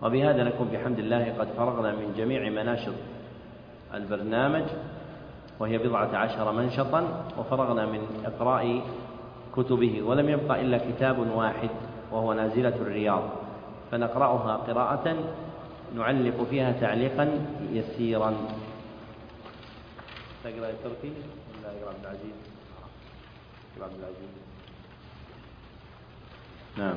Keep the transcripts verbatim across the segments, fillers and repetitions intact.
وبهذا نكون بحمد الله قد فرغنا من جميع مناشط البرنامج، وهي بضعة عشر منشطا، وفرغنا من إقراء كتبه، ولم يبقى إلا كتاب واحد وهو نازلة الرياض، فنقرأها قراءة نعلق فيها تعليقا يسيرا. تقرأ التركي ولا يقرأ عبد العزيز؟ يقرأ عبد العزيز. نعم.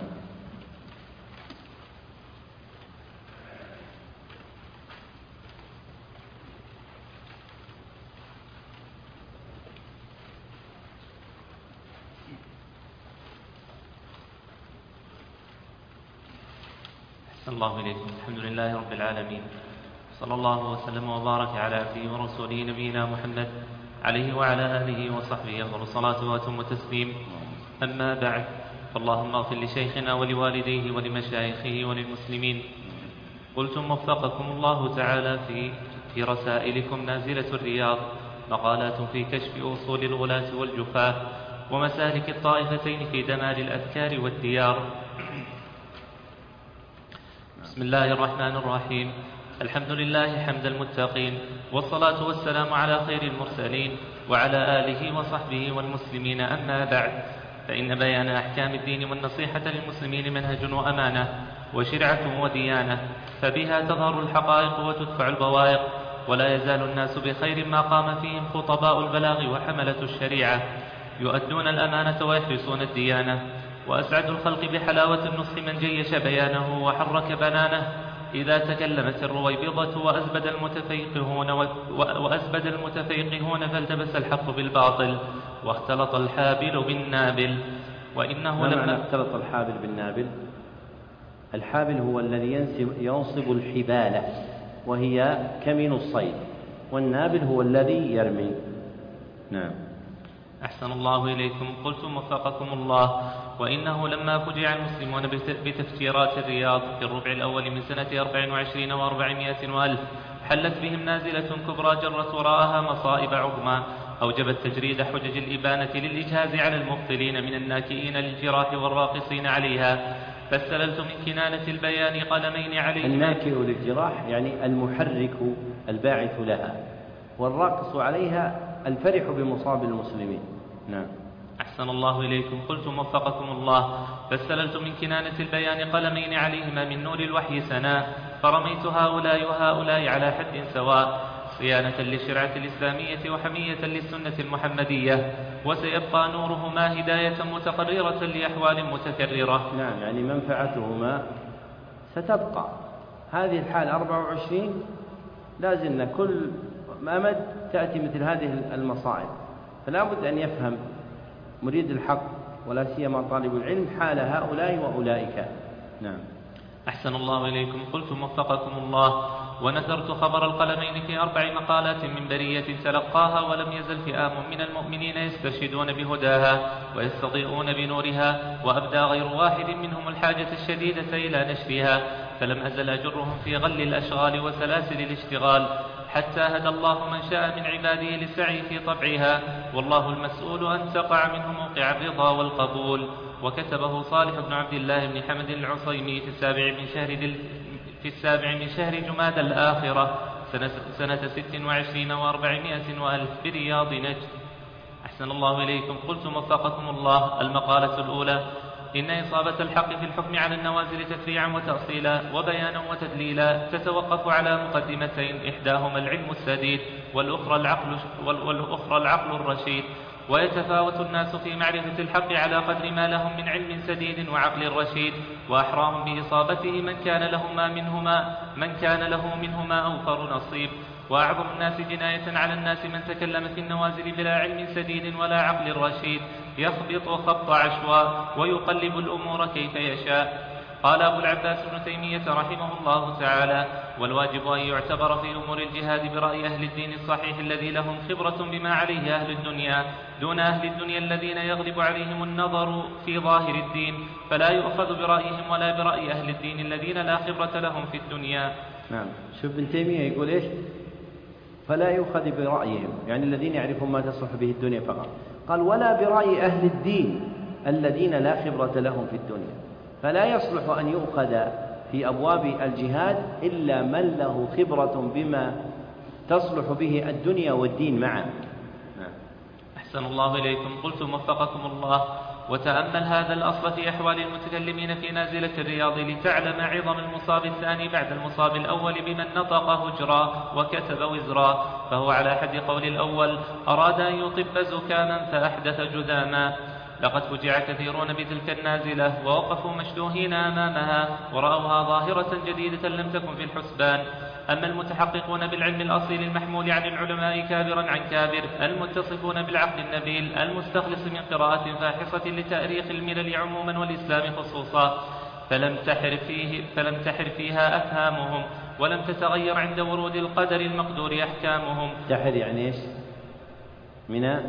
الله إليكم. الحمد لله رب العالمين، صلى الله وسلم وبارك على عبده ورسوله نبينا محمد عليه وعلى آله وصحبه أفضل الصلاة وأتم التسليم. أما بعد، فاللهم اغفر لشيخنا ولوالديه ولمشايخه وللمسلمين. قلتم وفقكم الله تعالى في في رسائلكم نازلة الرياض مقالات في كشف أصول الغلاة والجفاة ومسالك الطائفتين في دمار الأذكار والديار. بسم الله الرحمن الرحيم. الحمد لله حمد المتقين، والصلاة والسلام على خير المرسلين وعلى آله وصحبه والمسلمين. أما بعد، فإن بيان أحكام الدين والنصيحة للمسلمين منهج وأمانة وشرعة وديانة، فبها تظهر الحقائق وتدفع البوائق، ولا يزال الناس بخير ما قام فيهم خطباء البلاغ وحملة الشريعة يؤدون الأمانة ويحرسون الديانة. وأسعد الخلق بحلاوة النصح من جيش بيانه وحرك بنانه. إذا تكلمت الرويبضة وأزبد المتفيقهون وأزبد المتفيقهون فالتبس الحق بالباطل واختلط الحابل بالنابل. وإنه لما اختلط الحابل بالنابل، الحابل هو الذي ينصب الحبال وهي كمين الصيد، والنابل هو الذي يرمي. نعم. أحسن الله إليكم. قلتم وفقكم الله: وإنه لما فجع المسلمون بتفجيرات الرياض في الربع الأول من سنة أربع وعشرين وأربعمائة وألف حلت بهم نازلة كبرى جرت وراءها مصائب عظمى أوجبت تجريد حجج الإبانة للإجهاز على المبطلين من الناكئين للجراح والراقصين عليها، فاستللت من كنانة البيان قلمين عليه. الناكئ للجراح يعني المحرك الباعث لها، والراقص عليها الفرح بمصاب المسلمين. نعم. أحسن الله إليكم. قلتم وفقكم الله: فاستللت من كنانة البيان قلمين عليهما من نور الوحي سنا، فرميت هؤلاء وهؤلاء على حد سواء، صيانة للشرعة الإسلامية وحمية للسنة المحمدية، وسيبقى نورهما هداية متقررة لأحوال متكررة. نعم، يعني منفعتهما ستبقى. هذه الحال أربعة وعشرين لازلنا كل أمد تأتي مثل هذه المصائب، فلا بد أن يفهم مريد الحق ولا سيما طالب العلم حال هؤلاء وأولئك. نعم. أحسن الله إليكم. قلتم وفقكم الله: ونثرت خبر القلمين في أربع مقالات من برية تلقاها، ولم يزل فئام من المؤمنين يسترشدون بهداها ويستضيئون بنورها، وأبدى غير واحد منهم الحاجة الشديدة إلى نشرها، فلم أزل أجرهم في غل الأشغال وسلاسل الاشتغال، حتى هدى الله من شاء من عباده للسعي في طبعها، والله المسؤول أن تقع منه موقع الرضا والقبول. وكتبه صالح بن عبد الله بن حمد العصيمي في السابع من شهر دل في السابع من شهر جماد الآخرة سنة, سنة ست وعشرين وأربعمائة وألف برياض نجد. أحسن الله إليكم. قلتم وفقكم الله: المقالة الأولى: إن إصابة الحق في الحكم على النوازل تفريعا وتأصيلا وبيانا وتدليلا تتوقف على مقدمتين، إحداهما العلم السديد والأخرى العقل, والأخرى العقل الرشيد، ويتفاوت الناس في معرفة الحق على قدر ما لهم من علم سديد وعقل رشيد، وأحراهم بإصابته من كان له ما منهما من كان له منهما أوفر نصيب. وأعظم الناس جناية على الناس من تكلم في النوازل بلا علم سديد ولا عقل رشيد، يخبط خبط عشواء ويقلب الأمور كيف يشاء. قال أبو العباس ابن تيمية رحمه الله تعالى: والواجب أن يعتبر في أمور الجهاد برأي أهل الدين الصحيح الذي لهم خبرة بما عليه أهل الدنيا، دون أهل الدنيا الذين يغلب عليهم النظر في ظاهر الدين، فلا يؤخذ برأيهم ولا برأي أهل الدين الذين لا خبرة لهم في الدنيا. نعم. شوف ابن تيمية يقول إيش؟ فلا يؤخذ برأيهم، يعني الذين يعرفون ما تصلح به الدنيا فقط. قال: ولا برأي أهل الدين الذين لا خبرة لهم في الدنيا، فلا يصلح أن يؤخذ في أبواب الجهاد إلا من له خبرة بما تصلح به الدنيا والدين معا. أحسن الله إليكم. قلت وفقكم الله: وتأمل هذا الأصل في أحوال المتكلمين في نازلة الرياض لتعلم عظم المصاب الثاني بعد المصاب الأول بمن نطق هجرا وكتب وزرا، فهو على حد قول الأول: أراد أن يطب زكاما فأحدث جذاما. لقد فجع كثيرون بتلك النازلة ووقفوا مشدوهين أمامها ورأوها ظاهرة جديدة لم تكن في الحسبان. أما المتحققون بالعلم الأصيل المحمول عن العلماء كابرا عن كابر، المتصفون بالعقل النبيل المستخلص من قراءة فاحصة لتأريخ الملل عموما والإسلام خصوصا، فلم تحر فيه فلم تحر فيها أفهامهم، ولم تتغير عند ورود القدر المقدور أحكامهم. تحر يعني إيش؟ من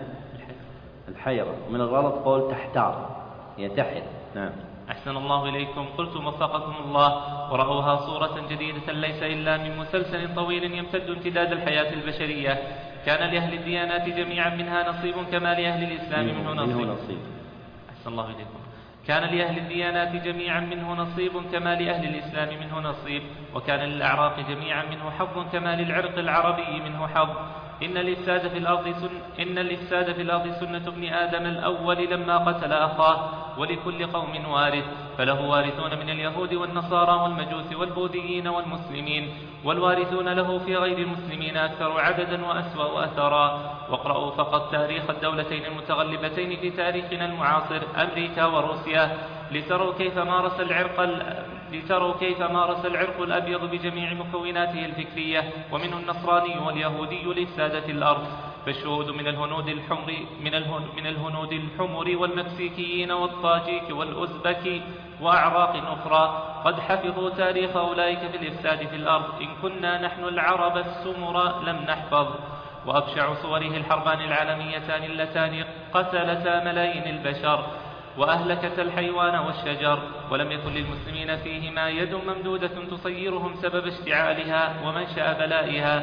الحيرة، من الغلط قول تحتار، يتحر. نعم. أحسن الله إليكم. قلت وفقكم الله: ورأوها صورة جديدة ليس إلا من مسلسل طويل يمتد امتداد الحياة البشرية، كان لأهل الديانات جميعا منها نصيب كما لأهل الإسلام منه نصيب. أحسن الله إليكم. كان لأهل الديانات جميعا منه نصيب كما لأهل الإسلام منه نصيب، وكان للأعراق جميعا منه حظ كما للعرق العربي منه حظ. إن الإفساد في الأرض سن إن الإفساد في الأرض سنة ابن آدم الأول لما قتل أخاه، ولكل قوم وارث، فله وارثون من اليهود والنصارى والمجوس والبوذيين والمسلمين، والوارثون له في غير المسلمين أكثر عددا وأسوأ أثرا. واقرأوا فقط تاريخ الدولتين المتغلبتين في تاريخنا المعاصر، أمريكا وروسيا، لتروا كيف مارس العرق لتروا كيف مارس العرق الأبيض بجميع مكوناته الفكرية ومنه النصراني واليهودي لإفساد في الأرض. فالشهود من الهنود الحمر من الهنود, من الهنود الحمر والمكسيكيين والطاجيك والأزبك وأعراق أخرى قد حفظوا تاريخ أولئك في الإفساد في الأرض، إن كنا نحن العرب السمر لم نحفظ. وأبشع صوره الحربان العالميتان اللتان قتلتا ملايين البشر وأهلكت الحيوان والشجر، ولم يكن للمسلمين فيهما يد ممدودة تصيرهم سبب اشتعالها ومنشأ بلائها.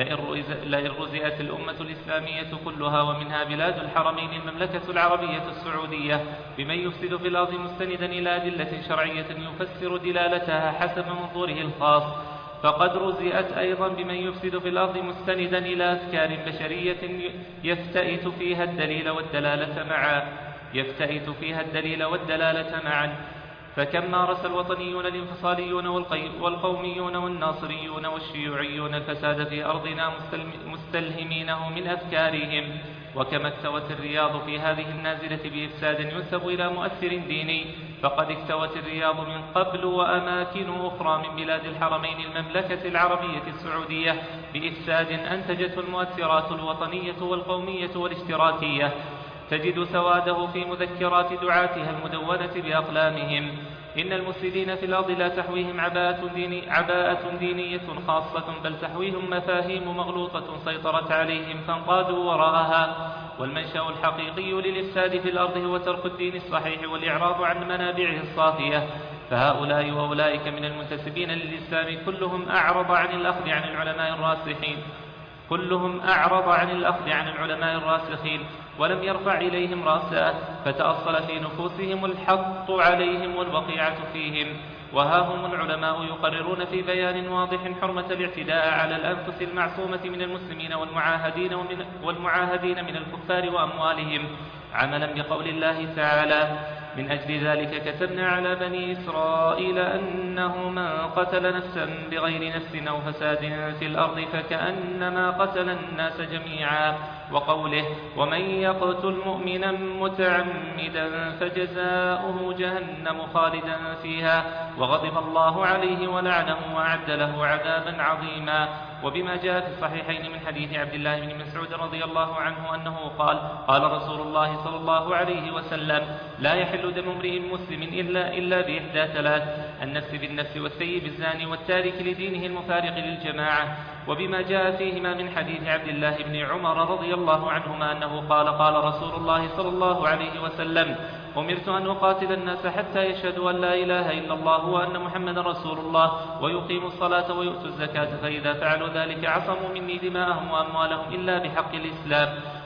لئن رزئت الأمة الإسلامية كلها ومنها بلاد الحرمين المملكة العربية السعودية بمن يفسد في الأرض مستندا إلى أدلة شرعية يفسر دلالتها حسب منظوره الخاص، فقد رزئت أيضا بمن يفسد في الأرض مستندا إلى أفكار بشرية يفتئت فيها الدليل والدلالة معا يفتئت فيها الدليل والدلالة معا. فكم مارس الوطنيون الانفصاليون والقوميون والناصريون والشيوعيون الفساد في أرضنا مستلهمينه من أفكارهم، وكما اكتوت الرياض في هذه النازلة بإفساد ينسب إلى مؤثر ديني، فقد اكتوت الرياض من قبل وأماكن أخرى من بلاد الحرمين المملكة العربية السعودية بإفساد أنتجته المؤثرات الوطنية والقومية والاشتراكية، تجد سواده في مذكرات دعاتها المدونة بأقلامهم. إن المفسدين في الأرض لا تحويهم عباءة, ديني عباءة دينية خاصة، بل تحويهم مفاهيم مغلوطة سيطرت عليهم فانقادوا وراءها. والمنشأ الحقيقي للإفساد في الأرض هو ترك الدين الصحيح والإعراض عن منابعه الصافية. فهؤلاء وأولئك من المنتسبين للإسلام كلهم أعرض عن الأخذ عن العلماء الراسخين كلهم أعرض عن الأخذ عن العلماء الراسخين ولم يرفع إليهم رأسا، فتأصل في نفوسهم الحط عليهم والوقيعة فيهم. وها هم العلماء يقررون في بيان واضح حرمة الاعتداء على الأنفس المعصومة من المسلمين والمعاهدين, ومن والمعاهدين من الكفار وأموالهم، عملا بقول الله تعالى: من أجل ذلك كتبنا على بني إسرائيل أنه من قتل نفسا بغير نفس أو فساد في الأرض فكأنما قتل الناس جميعا. وقوله: ومن يقتل مؤمنا متعمدا فجزاؤه جهنم خالدا فيها وغضب الله عليه ولعنه وأعد له عذابا عظيما. وبما جاء في الصحيحين من حديث عبد الله بن مسعود رضي الله عنه أنه قال: قال رسول الله صلى الله عليه وسلم: لا يحل دم امرئ مسلم إلا, إلا بإحدى ثلاث: النفس بالنفس والثيب الزاني والتارك لدينه المفارق للجماعة. وبما جاء فيهما من حديث عبد الله بن عمر رضي الله عنهما أنه قال: قال رسول الله صلى الله عليه وسلم: أمرت أن أقاتل الناس حتى يشهدوا أن لا إله إلا الله وأن محمد رسول الله ويقيموا الصلاة ويؤتوا الزكاة، فإذا فعلوا ذلك عصموا مني دماءهم وأموالهم إلا بحق الإسلام.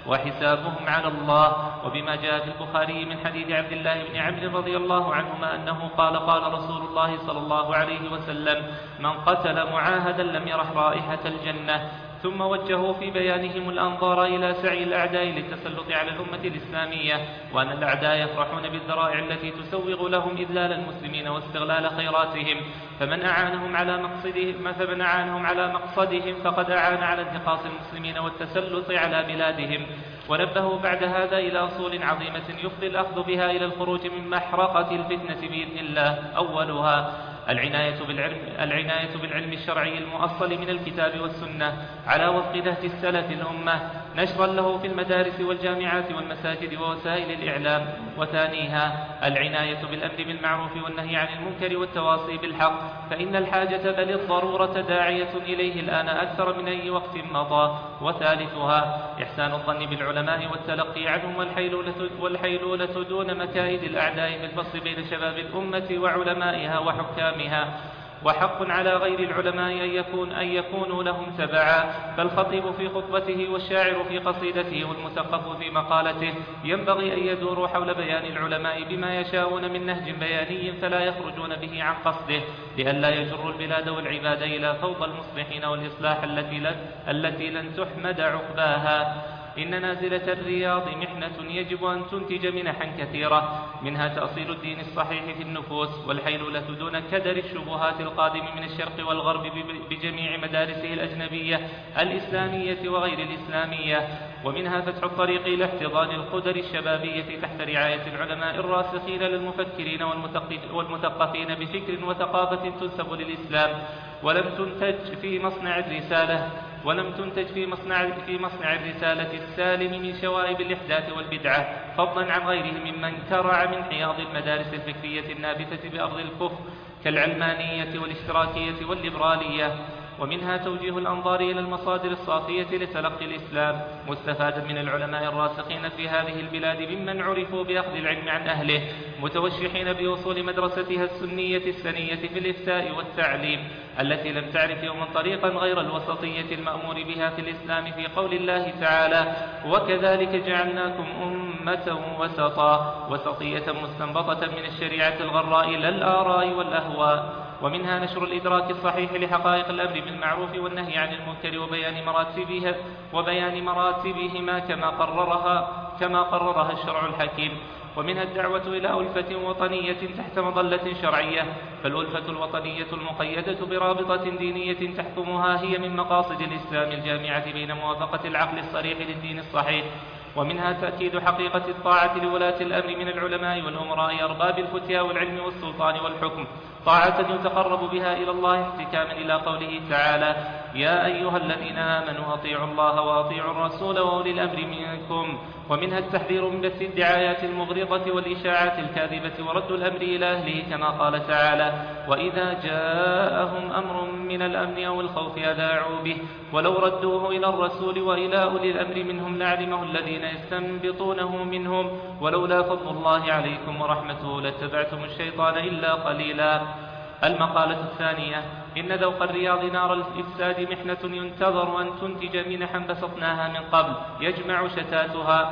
وحسابهم على الله. وبما جاء في البخاري من حديث عبد الله بن عمرو رضي الله عنهما أنه قال قال رسول الله صلى الله عليه وسلم: من قتل معاهدا لم يرح رائحة الجنة. ثم وجهوا في بيانهم الأنظار إلى سعي الأعداء للتسلط على الأمة الإسلامية، وأن الأعداء يفرحون بالذرائع التي تسوغ لهم إذلال المسلمين واستغلال خيراتهم، فمن أعانهم على مقصدهم فمن أعانهم على مقصدهم فقد أعان على انتقاص المسلمين والتسلط على بلادهم. ونبهوا بعد هذا إلى أصول عظيمة يفضي الأخذ بها إلى الخروج من محرقة الفتنة بإذن الله. أولها العناية بالعلم, العناية بالعلم الشرعي المؤصل من الكتاب والسنة على وفق نهج السلف الأمة، نشرا له في المدارس والجامعات والمساجد ووسائل الإعلام. وثانيها العناية بالأمر بالمعروف والنهي عن المنكر والتواصي بالحق، فإن الحاجة بل الضرورة داعية إليه الآن أكثر من أي وقت مضى. وثالثها إحسان الظن بالعلماء والتلقي عنهم والحيلولة, والحيلولة دون مكائد الأعداء في الفصل بين شباب الأمة وعلمائها وحكامها. وحق على غير العلماء أن, يكون أن يكونوا لهم تبعا، فالخطيب في خطبته والشاعر في قصيدته والمثقف في مقالته ينبغي أن يدوروا حول بيان العلماء بما يشاءون من نهج بياني فلا يخرجون به عن قصده، لئلا يجروا البلاد والعباد إلى فوضى المصلحين والإصلاح التي لن, التي لن تحمد عقباها. إن نازلة الرياض محنة يجب أن تنتج منحا كثيرة، منها تأصيل الدين الصحيح في النفوس، والحيلولة دون كدر الشبهات القادم من الشرق والغرب بجميع مدارسه الأجنبية الإسلامية وغير الإسلامية، ومنها فتح الطريق إلى احتضان القدر الشبابية تحت رعاية العلماء الراسخين للمفكرين والمثقفين بفكر وثقافة تنسب للإسلام، ولم تنتج في مصنع الرسالة ولم تنتج في مصنع, في مصنع الرسالة السالم من شوائب الإحداث والبدعة، فضلا عن غيرهم ممن كرع من حياض المدارس الفكرية النابتة بأرض الكفر كالعلمانية والاشتراكية والليبرالية. ومنها توجيه الأنظار إلى المصادر الصافية لتلقي الإسلام، مستفادا من العلماء الراسخين في هذه البلاد ممن عرفوا بأخذ العلم عن أهله، متوشحين بأصول مدرستها السنية السنية في الإفتاء والتعليم، التي لم تعرف يوما طريقا غير الوسطية المأمور بها في الإسلام في قول الله تعالى: وكذلك جعلناكم أمة وسطا، وسطية مستنبطة من الشريعة الغراء لا الآراء والأهواء. ومنها نشر الإدراك الصحيح لحقائق الأمر بالمعروف والنهي عن المنكر وبيان مراتبها وبيان مراتبهما كما قررها كما قررها الشرع الحكيم. ومنها الدعوة إلى ألفة وطنية تحت مظلة شرعية، فالألفة الوطنية المقيدة برابطة دينية تحكمها هي من مقاصد الإسلام الجامعة بين موافقة العقل الصريح للدين الصحيح. ومنها تأكيد حقيقة الطاعة لولاة الأمر من العلماء والأمراء أرباب الفتيا والعلم والسلطان والحكم، طاعة يتقرب بها إلى الله احتكاما إلى قوله تعالى: يا أيها الذين آمنوا أطيعوا الله وأطيعوا الرسول وأولي الأمر منكم. ومنها التحذير من بث الدعايات المغرضة والإشاعات الكاذبة ورد الأمر إلى أهله كما قال تعالى: وإذا جاءهم أمر من الأمن أو الخوف أذاعوا به ولو ردوه إلى الرسول وإلى أولي الأمر منهم لعلمه الذين يستنبطونه منهم ولولا فضل الله عليكم ورحمته لاتبعتم الشيطان إلا قليلا. المقالة الثانية: إن ذوق الرياض نار الإفساد محنة ينتظر أن تنتج منحا بسطناها من قبل يجمع شتاتها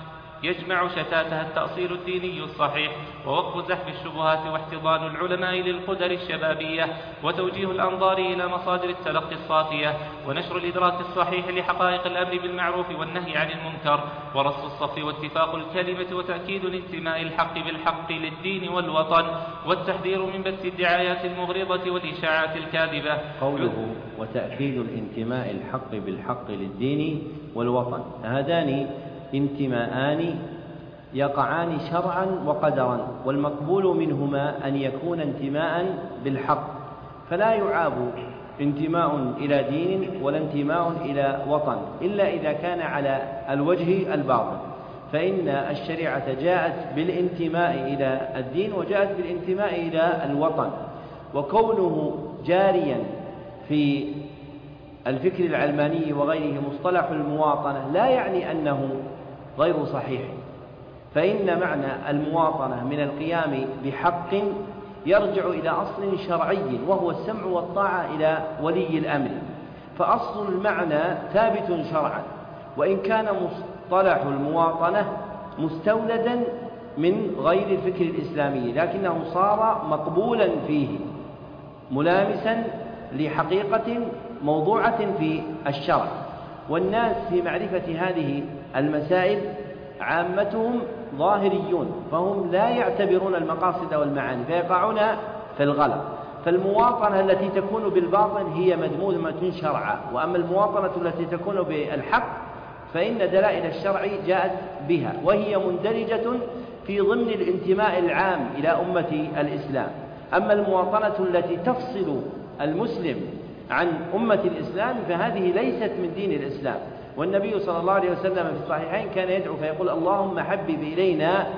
يجمع شتاتها التأصيل الديني الصحيح، ووقف زحف الشبهات، واحتضان العلماء للقدر الشبابية، وتوجيه الأنظار إلى مصادر التلقي الصافية، ونشر الإدراك الصحيح لحقائق الأمر بالمعروف والنهي عن المنكر، ورص الصف واتفاق الكلمة، وتأكيد الانتماء الحق بالحق للدين والوطن، والتحذير من بث الدعايات المغرضة والإشاعات الكاذبة. قوله وتأكيد الانتماء الحق بالحق للدين والوطن، هذان انتماءان يقعان شرعا وقدرا، والمقبول منهما أن يكون انتماء بالحق، فلا يعاب انتماء إلى دين ولا انتماء إلى وطن إلا إذا كان على الوجه الباطل، فإن الشريعة جاءت بالانتماء إلى الدين وجاءت بالانتماء إلى الوطن. وكونه جاريا في الفكر العلماني وغيره مصطلح المواطنة لا يعني أنه غير صحيح، فإن معنى المواطنة من القيام بحق يرجع إلى أصل شرعي وهو السمع والطاعة إلى ولي الأمر، فأصل المعنى ثابت شرعا، وإن كان مصطلح المواطنة مستولدا من غير الفكر الإسلامي، لكنه صار مقبولا فيه ملامسا لحقيقة موضوعة في الشرع. والناس في معرفة هذه المسائل عامتهم ظاهريون، فهم لا يعتبرون المقاصد والمعاني فيقعون في الغلط. فالمواطنة التي تكون بالباطن هي مذمومة شرعا، وأما المواطنة التي تكون بالحق فإن دلائل الشرع جاءت بها، وهي مندرجة في ضمن الانتماء العام إلى أمة الإسلام. أما المواطنة التي تفصل المسلم عن أمة الإسلام فهذه ليست من دين الإسلام. والنبي صلى الله عليه وسلم في الصحيحين كان يدعو فيقول: اللهم حبب إلينا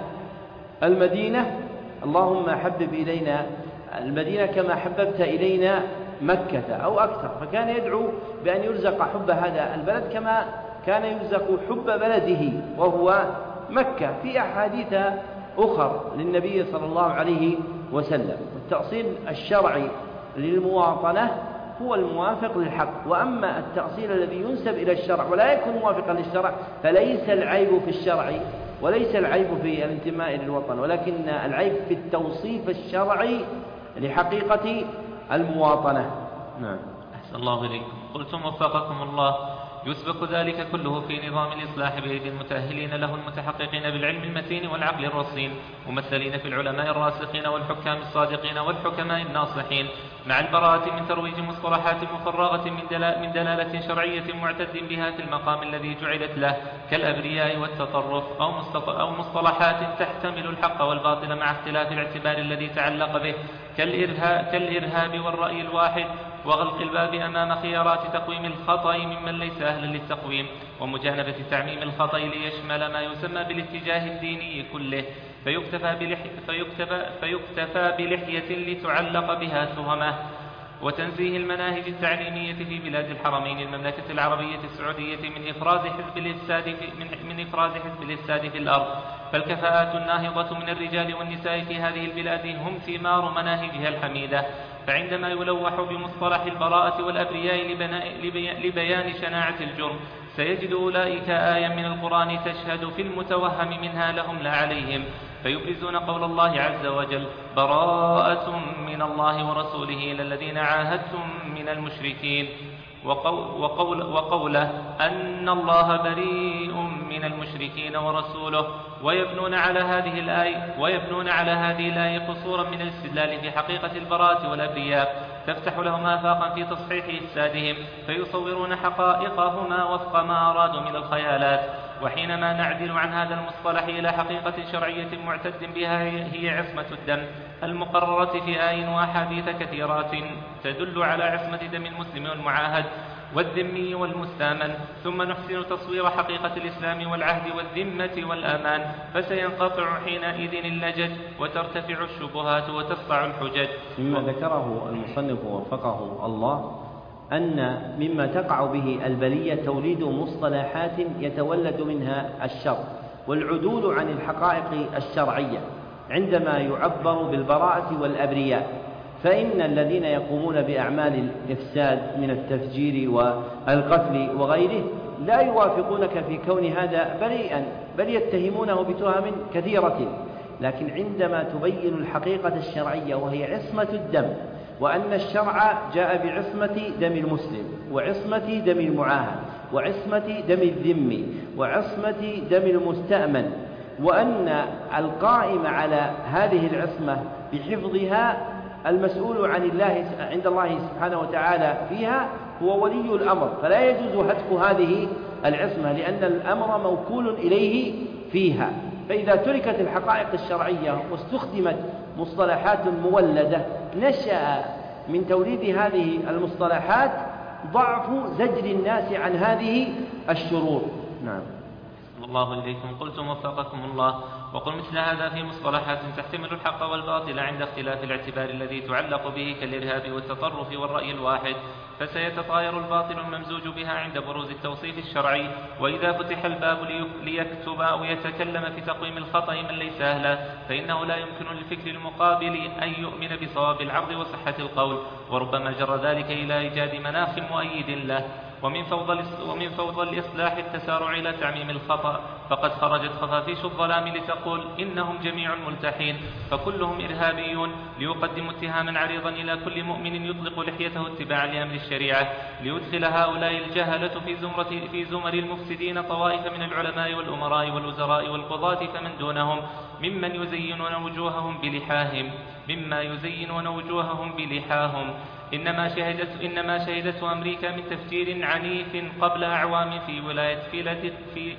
المدينة اللهم حبب إلينا المدينة كما حببت إلينا مكة أو أكثر. فكان يدعو بأن يرزق حب هذا البلد كما كان يرزق حب بلده وهو مكة في أحاديث أخر للنبي صلى الله عليه وسلم. والتأصيل الشرعي للمواطنة هو الموافق للحق. وأما التأصيل الذي ينسب إلى الشرع ولا يكون موافقا للشرع فليس العيب في الشرع وليس العيب في الانتماء للوطن، ولكن العيب في التوصيف الشرعي لحقيقة المواطنة. نعم. أحسن الله إليكم. قلتم وفقكم الله: يسبق ذلك كله في نظام الإصلاح بأيدي المتأهلين له المتحققين بالعلم المتين والعقل الرصين، ممثلين في العلماء الراسخين والحكام الصادقين والحكماء الناصحين، مع البراءة من ترويج مصطلحات مفرغة من, دلال من دلالة شرعية معتد بها في المقام الذي جعلت له، كالأبرياء والتطرف، أو مصطلحات تحتمل الحق والباطل مع اختلاف الاعتبار الذي تعلق به، كالإرهاب, كالإرهاب والرأي الواحد، وغلق الباب أمام خيارات تقويم الخطأ ممن ليس أهلا للتقويم، ومجانبة تعميم الخطأ ليشمل ما يسمى بالاتجاه الديني كله، فيكتفى, بلحي فيكتفى, فيكتفى بلحية لتعلق بها تهمه. وتنزيه المناهج التعليمية في بلاد الحرمين المملكة العربية السعودية من إفراز حزب الإفساد في, من, من إفراز حزب الإفساد في الأرض. فالكفاءات الناهضة من الرجال والنساء في هذه البلاد هم ثمار مناهجها الحميدة. فعندما يلوح بمصطلح البراءة والأبرياء لبيان شناعة الجرم سيجد أولئك آية من القرآن تشهد في المتوهم منها لهم لا عليهم، فيبرزون قول الله عز وجل: براءة من الله ورسوله إلى الذين عاهدتم من المشركين، وقول وقول وقوله أن الله بريء من المشركين ورسوله، ويبنون على هذه الآية ويبنون على هذه الآية قصورا من الاستدلال في حقيقة البراءة والأبرياء تفتح لهم آفاقا في تصحيح إفسادهم، فيصورون حقائقهما وفق ما أرادوا من الخيالات. وحينما نعدل عن هذا المصطلح إلى حقيقة شرعية معتد بها هي عصمة الدم المقررة في آي وأحاديث كثيرات تدل على عصمة دم المسلم والمعاهد والذمي والمستامن، ثم نحسن تصوير حقيقة الإسلام والعهد والذمة والأمان، فسينقطع حينئذ اللجج وترتفع الشبهات وتسطع الحجج. مما ذكره المصنف وفقه الله أن مما تقع به البلية توليد مصطلحات يتولد منها الشر والعدول عن الحقائق الشرعية عندما يعبر بالبراءة والأبرياء. فإن الذين يقومون بأعمال الإفساد من التفجير والقتل وغيره لا يوافقونك في كون هذا بريئا، بل يتهمونه بتهم كثيرة. لكن عندما تبين الحقيقة الشرعية وهي عصمة الدم، وأن الشرع جاء بعصمة دم المسلم وعصمة دم المعاهد وعصمة دم الذمي وعصمة دم المستأمن، وأن القائم على هذه العصمة بحفظها المسؤول عن الله عند الله سبحانه وتعالى فيها هو ولي الأمر، فلا يجوز هتك هذه العصمة لأن الأمر موكول إليه فيها. فإذا تركت الحقائق الشرعية واستخدمت مصطلحات مولدة نشأ من توليد هذه المصطلحات ضعف زجر الناس عن هذه الشرور. نعم. الله إليكم. قلتم وفقكم الله: وقل مثل هذا في مصطلحات تحتمل الحق والباطل عند اختلاف الاعتبار الذي تعلق به كالإرهاب والتطرف والرأي الواحد، فسيتطاير الباطل الممزوج بها عند بروز التوصيف الشرعي. وإذا فتح الباب ليكتب أو يتكلم في تقويم الخطأ من ليس أهلا فإنه لا يمكن للفكر المقابل أن يؤمن بصواب العرض وصحة القول، وربما جر ذلك إلى إيجاد مناخ مؤيد له. ومن فوضى ومن فوضى الإصلاح التسارع إلى تعميم الخطأ، فقد خرجت خفافيش الظلام لتقول إنهم جميع ملتحين فكلهم إرهابيون، ليقدموا اتهاما عريضا إلى كل مؤمن يطلق لحيته اتباعا لأمر الشريعة، ليدخل هؤلاء الجهلة في زمرة في زمر المفسدين طوائف من العلماء والأمراء والوزراء والقضاة فمن دونهم ممن يزينون وجوههم بلحاهم مما يزينون وجوههم بلحاهم إنما شهدت إنما شهدته أمريكا من تفجير عنيف قبل أعوام في ولاية في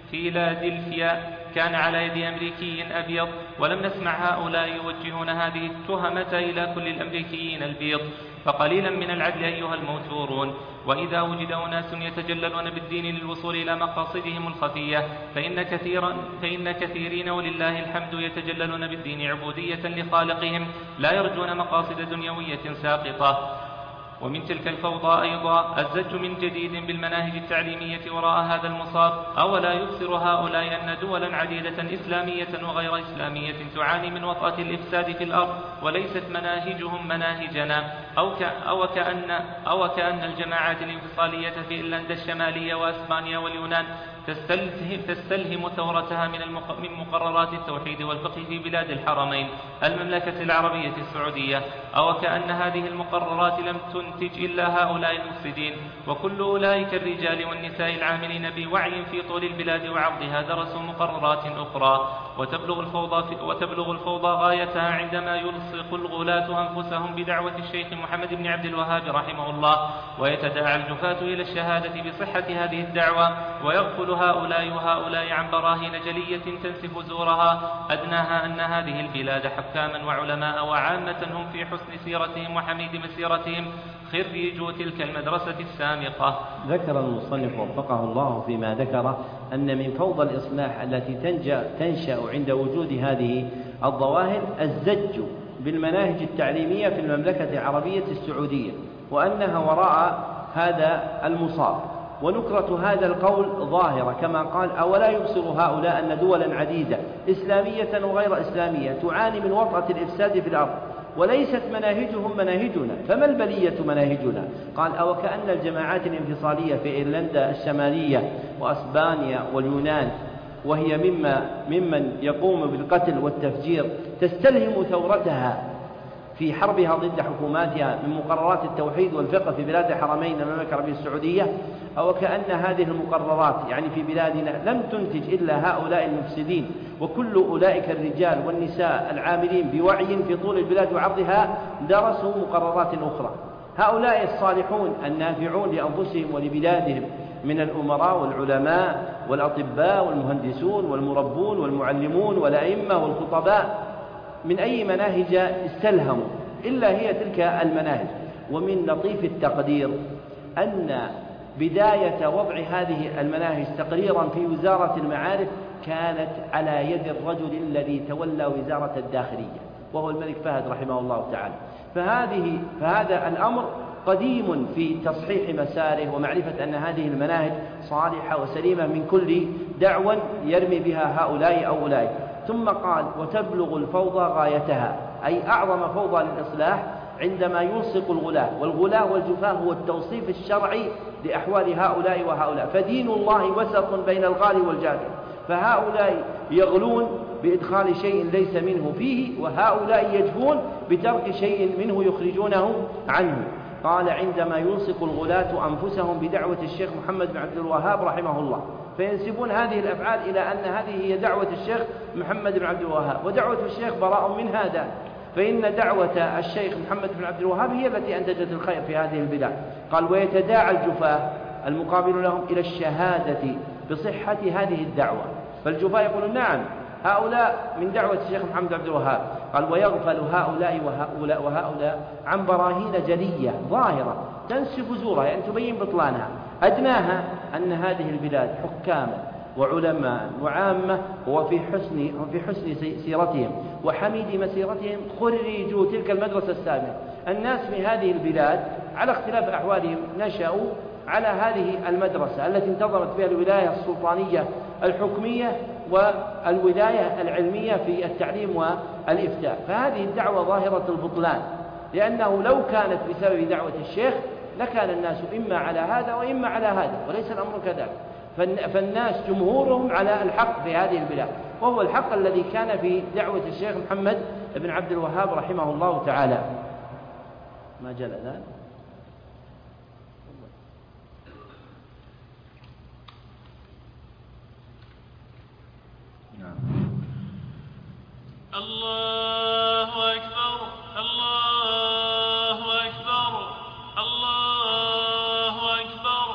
فيلادلفيا كان على يد أمريكي أبيض، ولم نسمع هؤلاء يوجهون هذه التهمة إلى كل الأمريكيين البيض، فقليلا من العدل أيها الموتورون. وإذا وجد أناس يتجللون بالدين للوصول إلى مقاصدهم الخفية فإن, كثيرا فإن كثيرين ولله الحمد يتجللون بالدين عبودية لخالقهم لا يرجون مقاصد دنيوية ساقطة. ومن تلك الفوضى أيضا الزج من جديد بالمناهج التعليمية وراء هذا المصاب. أولا يبصر هؤلاء أن دولا عديدة إسلامية وغير إسلامية تعاني من وطأة الإفساد في الأرض وليست مناهجهم مناهجنا، أو, ك أو, كأن أو كأن الجماعات الانفصالية في إيرلندا الشمالية وأسبانيا واليونان تستلهم, تستلهم ثورتها من, من مقررات التوحيد والفقه في بلاد الحرمين المملكة العربية السعودية، أو كأن هذه المقررات لم تنتج إلا هؤلاء المفسدين، وكل أولئك الرجال والنساء العاملين بوعي في طول البلاد وعرضها درسوا مقررات أخرى، وتبلغ الفوضى, وتبلغ الفوضى غايتها عندما يلصق الغلاة أنفسهم بدعوة الشيخ محمد بن عبد الوهاب رحمه الله، ويتداعى الجفاة إلى الشهادة بصحة هذه الدعوة، ويغفل هؤلاء وهؤلاء عن براهين جلية تنسف زورها أدناها أن هذه البلاد حكاما وعلماء وعامة هم في حسن سيرتهم وحميد مسيرتهم خريجوا تلك المدرسة السامقة. ذكر المصنف وفقه الله فيما ذكر أن من فوضى الإصلاح التي تنشأ عند وجود هذه الظواهر الزج بالمناهج التعليمية في المملكة العربية السعودية، وأنها وراء هذا المصاب. ونكرة هذا القول ظاهرة كما قال: أولا يبصر هؤلاء أن دولا عديدة إسلامية وغير إسلامية تعاني من وطأة الإفساد في الأرض وليست مناهجهم مناهجنا، فما البلية مناهجنا؟ قال: أو كأن الجماعات الانفصالية في إيرلندا الشمالية وأسبانيا واليونان وهي مما ممن يقوم بالقتل والتفجير تستلهم ثورتها في حربها ضد حكوماتها من مقررات التوحيد والفقه في بلاد الحرمين المملكة العربية السعودية، أو كأن هذه المقررات يعني في بلادنا لم تنتج إلا هؤلاء المفسدين، وكل أولئك الرجال والنساء العاملين بوعي في طول البلاد وعرضها درسوا مقررات أخرى. هؤلاء الصالحون النافعون لأنفسهم ولبلادهم من الأمراء والعلماء والأطباء والمهندسون والمربون والمعلمون والأئمة والخطباء من أي مناهج استلهموا إلا هي تلك المناهج. ومن لطيف التقدير أن بداية وضع هذه المناهج تقريرا في وزارة المعارف كانت على يد الرجل الذي تولى وزارة الداخلية وهو الملك فهد رحمه الله تعالى. فهذه فهذا الأمر قديم في تصحيح مساره ومعرفة أن هذه المناهج صالحة وسليمة من كل دعوى يرمي بها هؤلاء أو أولئك. ثم قال: وتبلغ الفوضى غايتها، أي أعظم فوضى للإصلاح عندما يلصق الغلاة، والغلاة والجفاة هو التوصيف الشرعي لأحوال هؤلاء وهؤلاء، فدين الله وسط بين الغالي والجافي، فهؤلاء يغلون بإدخال شيء ليس منه فيه، وهؤلاء يجفون بترك شيء منه يخرجونه عنه. قال: عندما يلصق الغلاة أنفسهم بدعوة الشيخ محمد بن عبد الوهاب رحمه الله، فينسبون هذه الأفعال إلى أن هذه هي دعوة الشيخ محمد بن عبد الوهاب، ودعوة الشيخ براء من هذا، فإن دعوة الشيخ محمد بن عبد الوهاب هي التي أنتجت الخير في هذه البلاد. قال: ويتداعى الجفاة المقابل لهم إلى الشهادة بصحة هذه الدعوة، فالجفاة يقولون: نعم هؤلاء من دعوة الشيخ محمد بن عبد الوهاب. قال: ويغفل هؤلاء وهؤلاء وهؤلاء عن براهين جلية ظاهرة تنسف زورها، يعني تبين بطلانها، أدناها أن هذه البلاد حكاما وعلماء وعامة وفي حسن وفي حسن سيرتهم وحميد مسيرتهم خرجوا تلك المدرسة السابقة. الناس في هذه البلاد على اختلاف أحوالهم نشأوا على هذه المدرسة التي انتظمت فيها الولاية السلطانية الحكمية والولاية العلمية في التعليم والإفتاء. فهذه الدعوة ظاهرة البطلان، لأنه لو كانت بسبب دعوة الشيخ لكان الناس إما على هذا وإما على هذا، وليس الأمر كذلك. فالناس جمهورهم على الحق في هذه البلاد، وهو الحق الذي كان في دعوة الشيخ محمد بن عبد الوهاب رحمه الله تعالى. ما جاء الأذان؟ نعم. الله أكبر الله أكبر الله أكبر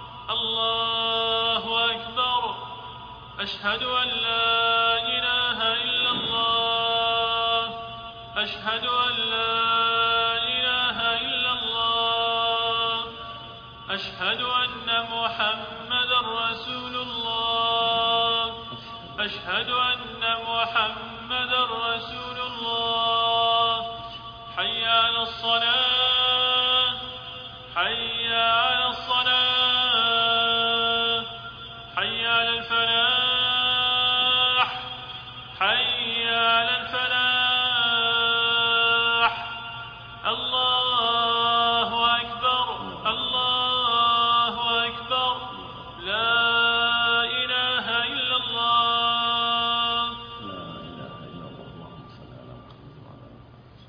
الله أكبر أشهد أن لا إله إلا الله أشهد أن لا إله إلا الله أشهد أن محمدا رسول الله أشهد أن محمدا رسول الله حي على الصلاة حي على الصلاة حي على الفلاح حي على الفلاح الله أكبر الله أكبر لا إله إلا الله لا إله إلا الله اللهم صل على محمد وعلى آله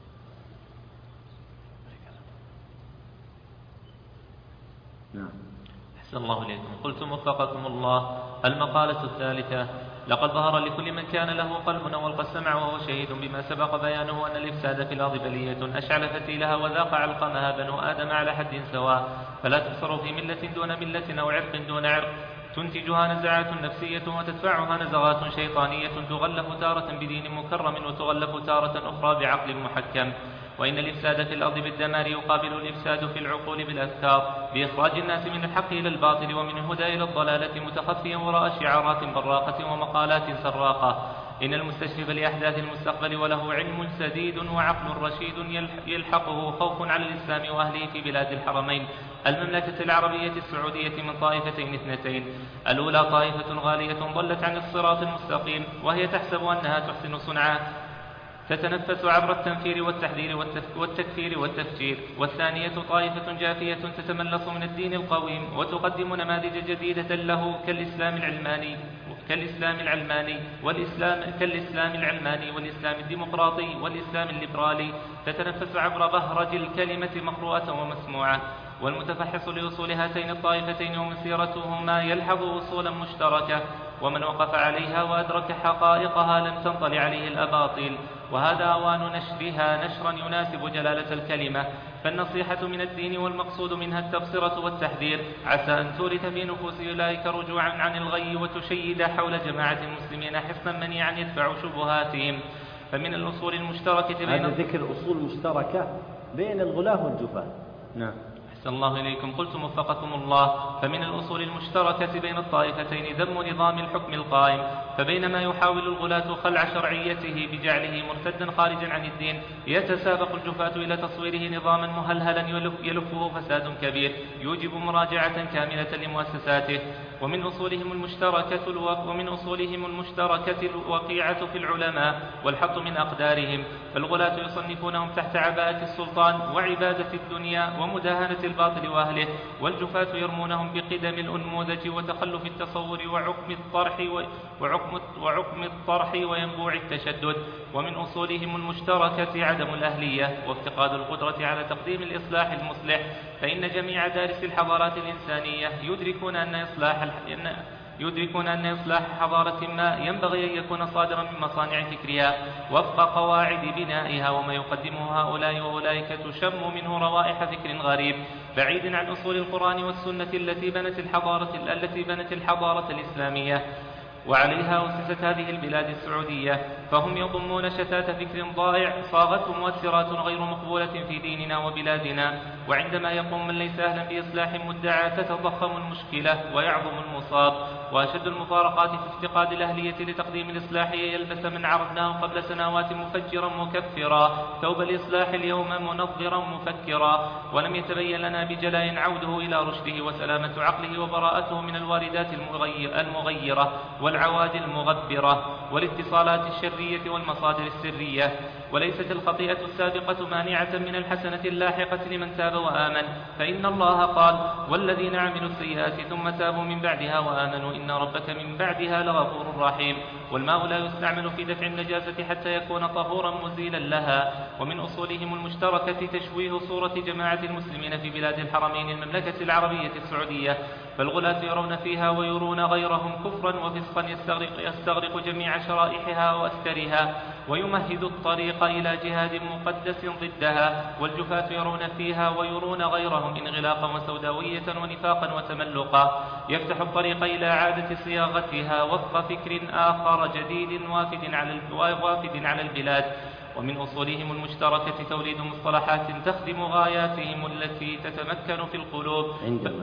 وصحبه. نعم. أحسن الله إليكم. قلتم وفقكم الله. المقالة الثالثة: لقد ظهر لكل من كان له قلب والقى السمع وهو شهيد بما سبق بيانه أن الإفساد في الأرض بلية أشعل فتيلها وذاق علقمها بنو آدم على حد سواء، فلا تبصر في ملة دون ملة أو عرق دون عرق، تنتجها نزعات نفسية وتدفعها نزغات شيطانية تغلف تارة بدين مكرم وتغلف تارة أخرى بعقل محكم. وإن الإفساد في الأرض بالدمار يقابل الإفساد في العقول بالأفكار، بإخراج الناس من الحق إلى الباطل ومن الهدى إلى الضلالة، متخفيا وراء شعارات براقة ومقالات سراقة. إن المستشرف لأحداث المستقبل وله علم سديد وعقل رشيد يلحقه خوف على الإسلام وأهله في بلاد الحرمين المملكة العربية السعودية من طائفتين اثنتين: الأولى طائفة غالية ضلت عن الصراط المستقيم وهي تحسب أنها تحسن صنعا تتنفس عبر التنفير والتحذير والتكفير والتفجير، والثانية طائفة جافية تتملص من الدين القويم وتقدم نماذج جديدة له كالإسلام العلماني كالإسلام العلماني والإسلام كالإسلام العلماني والإسلام الديمقراطي والإسلام الليبرالي، تتنفس عبر بهرج الكلمة مقروءة ومسموعة. والمتفحص لأصول هاتين الطائفتين ومسيرتهما يلحظ أصولا مشتركة، ومن وقف عليها وأدرك حقائقها لم تنطل عليه الأباطيل، وهذا أوان نشرها نشرا يناسب جلالة الكلمة. فالنصيحة من الدين والمقصود منها التبصرة والتحذير، عسى أن تورث في نفوس أولئك رجوعا عن الغي وتشيد حول جماعة المسلمين حصنا منيعا يدفع شبهاتهم. فمن الأصول المشتركة بين هذا ذكر أصول مشتركة بين الغلاة والجفاة. نعم. أحسن الله إليكم. قلتم وفقكم الله. فمن الأصول المشتركة بين الطائفتين ذم نظام الحكم القائم، فبينما يحاول الغلاة خلع شرعيته بجعله مرتدا خارجا عن الدين، يتسابق الجفاة إلى تصويره نظاما مهلهلا يلفه فساد كبير يوجب مراجعة كاملة لمؤسساته. ومن أصولهم المشتركة الوق... ومن أصولهم المشتركة الوقيعة في العلماء والحط من أقدارهم، فالغلاة يصنفونهم تحت عباءة السلطان وعبادة الدنيا ومداهنة الباطل وأهله، والجفاة يرمونهم بقدم الأنموذج وتخلف التصور وعقم الطرح و... وعقم... وعقم الطرح وينبوع التشدد. ومن أصولهم المشتركة عدم الأهلية وافتقاد القدرة على تقديم الإصلاح المصلح، فإن جميع دارس الحضارات الإنسانية يدركون أن إصلاح الح... يدركون أن إصلاح حضارة ما ينبغي أن يكون صادرا من مصانع فكرها وفق قواعد بنائها، وما يقدمه هؤلاء وأولئك تشم منه روائح فكر غريب بعيد عن أصول القرآن والسنة التي بنت الحضارة التي بنت الحضارة الإسلامية وعليها أسست هذه البلاد السعودية. فهم يضمون شتات فكر ضائع صاغته مؤثرات غير مقبولة في ديننا وبلادنا، وعندما يقوم من ليس أهلا بإصلاح مدعى تتضخم المشكلة ويعظم المصاب. وأشد المفارقات في افتقاد الأهلية لتقديم الإصلاح يلبس من عرفناه قبل سنوات مفجرا مكفرا ثوب الإصلاح اليوم منظرا مفكرا، ولم يتبين لنا بجلاء عوده إلى رشده وسلامة عقله وبراءته من الواردات المغيرة والعوادي المغبرة والاتصالات الشرية والمصادر السرية. وليست الخطيئة السابقة مانعة من الحسنة اللاحقة لمن تاب وآمن، فإن الله قال: والذين عملوا السيئات ثم تابوا من بعدها وآمنوا إن ربك من بعدها لغفور رحيم. والماء لا يستعمل في دفع النجاسة حتى يكون طهورا مزيلا لها. ومن أصولهم المشتركة تشويه صورة جماعة المسلمين في بلاد الحرمين المملكة العربية السعودية، فالغلاة يرون فيها ويرون غيرهم كفرا وفسقا يستغرق, يستغرق جميع شرائحها وأسترها، ويمهد الطريق إلى جهاد مقدس ضدها. والجفاة يرون فيها ويرون غيرهم انغلاقا وسوداوية ونفاقا وتملقا، يفتح الطريق إلى إعادة صياغتها وفق فكر آخر جديد وافد على وافد على البلاد. ومن أصولهم المشتركة توليد مصطلحات تخدم غاياتهم التي تتمكن في القلوب عندما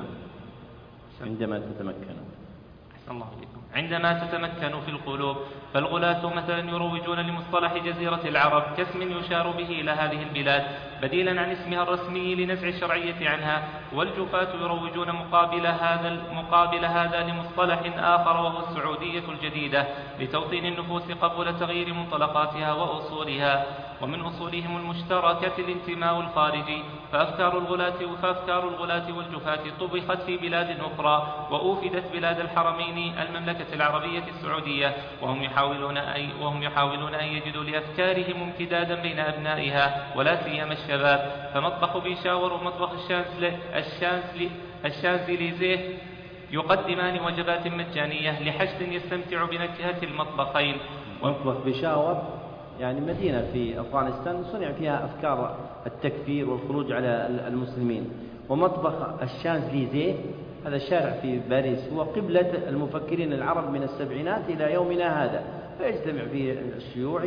عندما تتمكن الله عليكم. عندما تتمكن في القلوب. فالغلاة مثلا يروجون لمصطلح جزيرة العرب كاسم يشار به إلى هذه البلاد بديلا عن اسمها الرسمي لنزع الشرعية عنها. والجفاة يروجون مقابل هذا مقابل هذا لمصطلح آخر وهو السعودية الجديدة لتوطين النفوس قبل تغيير منطلقاتها وأصولها. ومن أصولهم المشتركة الانتماء الخارجي، فأفكار الغلاة فأفكار الغلاة والجفاة طبخت في بلاد أخرى وأوفدت بلاد الحرمين المملكة العربية السعودية، وهم يحاولون أن وهم يحاولون أن يجدوا لأفكارهم امتدادا بين أبنائها ولا سيما الشباب. فمطبخ بيشاور ومطبخ الشانسلي الشانسلي الشانزليزيه يقدمان وجبات مجانية لحشد يستمتع بنكهة المطبخين. مطبخ بيشاور يعني مدينة في أفغانستان صنع فيها أفكار التكفير والخروج على المسلمين. ومطبخ الشانزليزيه هذا شارع في باريس هو قبلة المفكرين العرب من السبعينات إلى يومنا هذا، فيجتمع فيه الشيوعي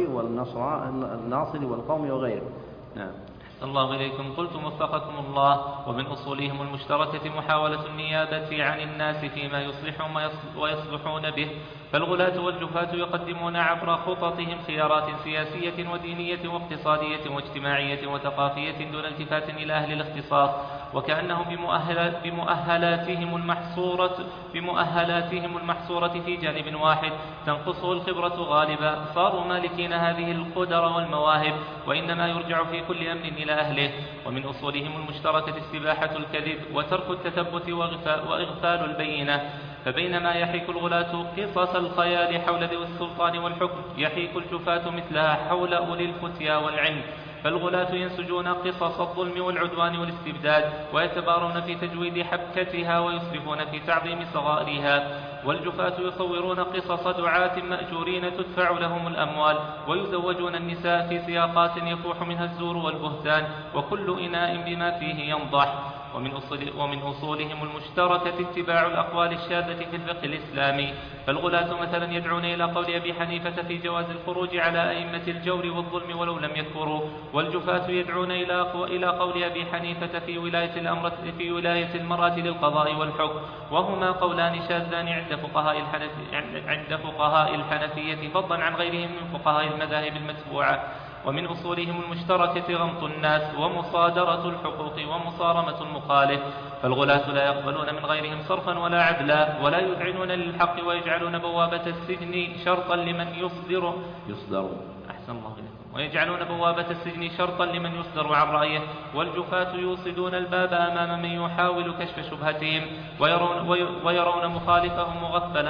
والناصري والقومي وغيره. نعم. الله إليكم. قلت وفقكم الله. ومن أصولهم المشتركة محاولة النيابة عن الناس فيما يصلحون ويصلحون به. فالغلاة والجفاة يقدمون عبر خططهم خيارات سياسية ودينية واقتصادية واجتماعية وثقافية دون التفات إلى أهل الاختصاص، وكأنهم بمؤهلات بمؤهلاتهم المحصورة بمؤهلاتهم المحصورة في جانب واحد تنقصه الخبرة غالبا صاروا مالكين هذه القدر والمواهب، وإنما يرجع في كل أمر إلى أهله. ومن أصولهم المشتركة استباحة الكذب وترك التثبت وإغفال البينة. فبينما يحيك الغلاة قصص الخيال حول ذوي السلطان والحكم، يحيك الجفاة مثلها حول أولي الفتيا والعلم. فالغلاة ينسجون قصص الظلم والعدوان والاستبداد ويتبارون في تجويد حبكتها ويسرفون في تعظيم صغائرها. والجفاة يصورون قصص دعاة مأجورين تدفع لهم الأموال ويزوجون النساء في سياقات يفوح منها الزور والبهتان، وكل إناء بما فيه ينضح. ومن, أصول ومن أصولهم المشتركة اتباع الأقوال الشاذة في الفقه الإسلامي. فالغلاة مثلا يدعون إلى قول أبي حنيفة في جواز الخروج على أئمة الجور والظلم ولو لم يكفروا، والجفاة يدعون إلى قول أبي حنيفة في ولاية الأمر في ولاية المرأة للقضاء والحكم، وهما قولان شاذان عند فقهاء الحنفية عند فقهاء الحنفية فضلا عن غيرهم من فقهاء المذاهب المتبوعة. ومن أصولهم المشتركة غمط الناس ومصادرة الحقوق ومصارمة المخالف. فالغلاة لا يقبلون من غيرهم صرفا ولا عدلا، ولا يذعنون للحق ويجعلون بوابة السجن شرطا لمن يصدر يصدر أحسن الله إليكم ويجعلون بوابة السجن شرطا لمن يصدر عن رأيه. والجفاة يوصدون الباب أمام من يحاول كشف شبهتهم، ويرون, ويرون مخالفهم مغفلا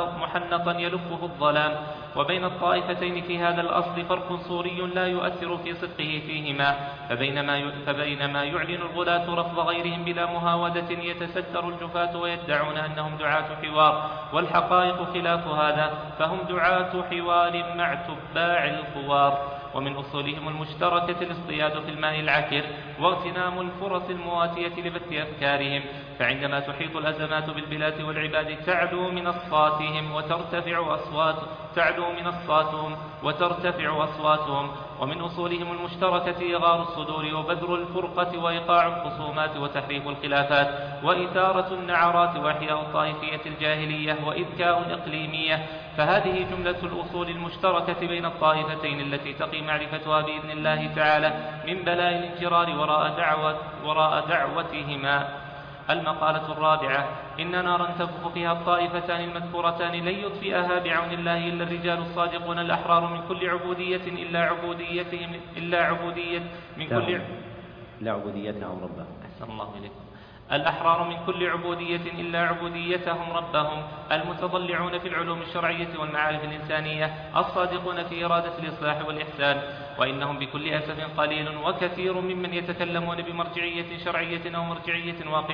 محنطا يلفه الظلام. وبين الطائفتين في هذا الأصل فرق صوري لا يؤثر في صدقه فيهما. فبينما, فبينما يعلن الغلاة رفض غيرهم بلا مهاودة، يتستر الجفاة ويدعون أنهم دعاة حوار، والحقائق خلاف هذا، فهم دعاة حوار مع تباع الخوار. ومن أصولهم المشتركة الاصطياد في الماء العكر واغتنام الفرص المواتية لبث أفكارهم. فعندما تحيط الأزمات بالبلاد والعباد تعلو من أصواتهم وترتفع أصوات تعلو من أصواتهم وترتفع أصواتهم. ومن أصولهم المشتركة إغار الصدور وبذر الفرقة وإيقاع الخصومات وتحريف الخلافات وإثارة النعرات وإحياء الطائفية الجاهلية وإذكاء الإقليمية. فهذه جملة الأصول المشتركة بين الطائفتين التي تقي معرفتها بإذن الله تعالى من بلاء الانجرار وراء, دعوة وراء دعوتهما المقالة الرابعة: إن نارا تنفخ فيها الطائفتان المذكورتان لن يطفئها بعون الله إلا الرجال الصادقون الأحرار من كل عبودية إلا عبوديتهم إلا عبودية من كل لا عبوديتهم ربهم. أحسن الله إليكم. الأحرار من كل عبودية إلا عبوديتهم ربهم، المتضلعون في العلوم الشرعية والمعارف الإنسانية، الصادقون في إرادة الإصلاح والإحسان. وإنهم بكل أسف قليل وكثير ممن يتكلمون بمرجعية شرعية أو مرجعية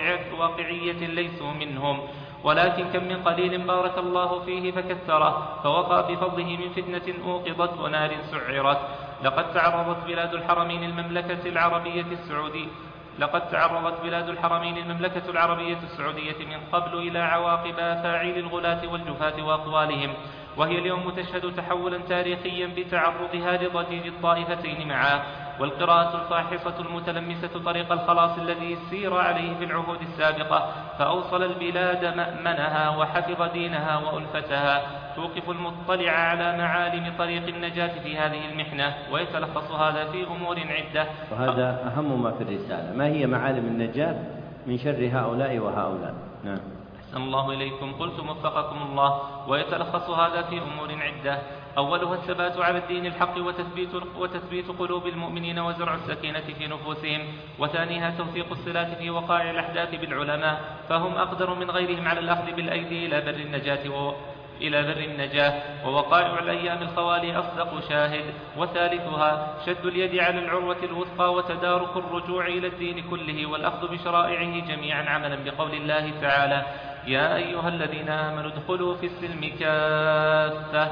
واقعية ليسوا منهم، ولكن كم من قليل بارك الله فيه فكثره فوقع بفضله من فتنة أوقظت ونار سعرت. لقد تعرضت بلاد الحرمين المملكة العربية السعودية لقد تعرضت بلاد الحرمين المملكة العربية السعودية من قبل إلى عواقب أفاعيل الغلاة والجفاة وأقوالهم، وهي اليوم تشهد تحولا تاريخيا بتعرضها لضجيج الطائفتين معا، والقراءة الفاحصة المتلمسة طريق الخلاص الذي سير عليه في العهود السابقة، فأوصل البلاد مأمنها وحفظ دينها وألفتها، توقف المطلع على معالم طريق النجاة في هذه المحنة. ويتلخص هذا في أمور عدة، وهذا أهم ما في الرسالة: ما هي معالم النجاة من شر هؤلاء وهؤلاء؟ نعم. أحسن الله إليكم. قلت وفقكم الله. ويتلخص هذا في أمور عدة: أولها الثبات على الدين الحق وتثبيت, وتثبيت قلوب المؤمنين وزرع السكينة في نفوسهم، وثانيها توثيق الصلات في وقائع الأحداث بالعلماء، فهم أقدر من غيرهم على الأخذ بالأيدي إلى بر النجاة و... إلى بر النجاة، ووقائع الأيام الخوالي أصدق شاهد. وثالثها شد اليد على العروة الوثقى وتدارك الرجوع إلى الدين كله والأخذ بشرائعه جميعا، عملا بقول الله تعالى: يا أيها الذين آمنوا ادخلوا في السلم كافة.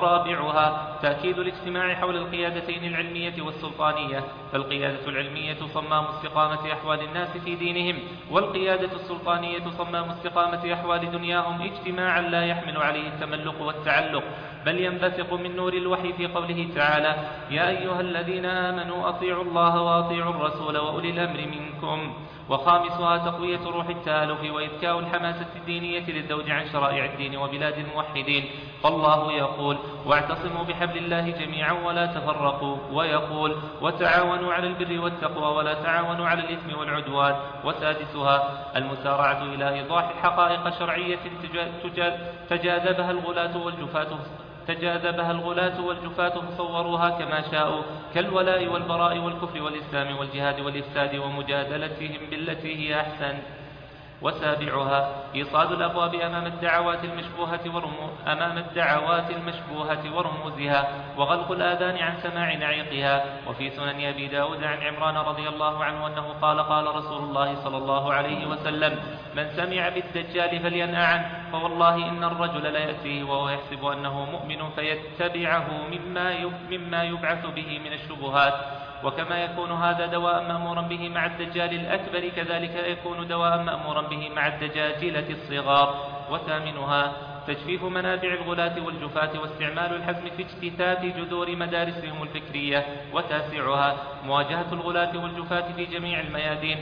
ورابعها تأكيد الاجتماع حول القيادتين العلمية والسلطانية، فالقيادة العلمية صمام استقامة أحوال الناس في دينهم، والقيادة السلطانية صمام استقامة أحوال دنياهم، اجتماعا لا يحمل عليه التملق والتعلق، بل ينبثق من نور الوحي في قوله تعالى: يا أيها الذين آمنوا أطيعوا الله وأطيعوا الرسول وأولي الأمر منكم. وخامسها تقوية روح التآلف وإذكاء الحماسة الدينية للذود عن شرائع الدين وبلاد الموحدين، فالله يقول: واعتصموا بحبل الله جميعا ولا تفرقوا، ويقول: وتعاونوا على البر والتقوى ولا تعاونوا على الإثم والعدوان. وسادسها المسارعة إلى إيضاح حقائق شرعية تجاذبها الغلاة والجفاة تجاذبها الغلاة والجفاة فصوروها كما شاءوا، كالولاء والبراء والكفر والإسلام والجهاد والإفساد ومجادلتهم بالتي هي أحسن. وسابعها إيصاد الأبواب أمام الدعوات المشبوهة ورمو أمام الدعوات المشبوهة ورموزها، وغلق الآذان عن سماع نعيقها. وفي سنن أبي داود عن عمران رضي الله عنه أنه قال: قال رسول الله صلى الله عليه وسلم: من سمع بالدجال فلينأ عنه، فوالله إن الرجل ليأتيه وهو يحسب أنه مؤمن فيتبعه مما مما يبعث به من الشبهات. وكما يكون هذا دواء مأمورا به مع الدجال الأكبر، كذلك يكون دواء مأمورا به مع الدجاجلة الصغار. وثامنها تجفيف منافع الغلاة والجفاة واستعمال الحزم في اجتثاث جذور مدارسهم الفكرية. وتاسعها مواجهة الغلاة والجفاة في جميع الميادين،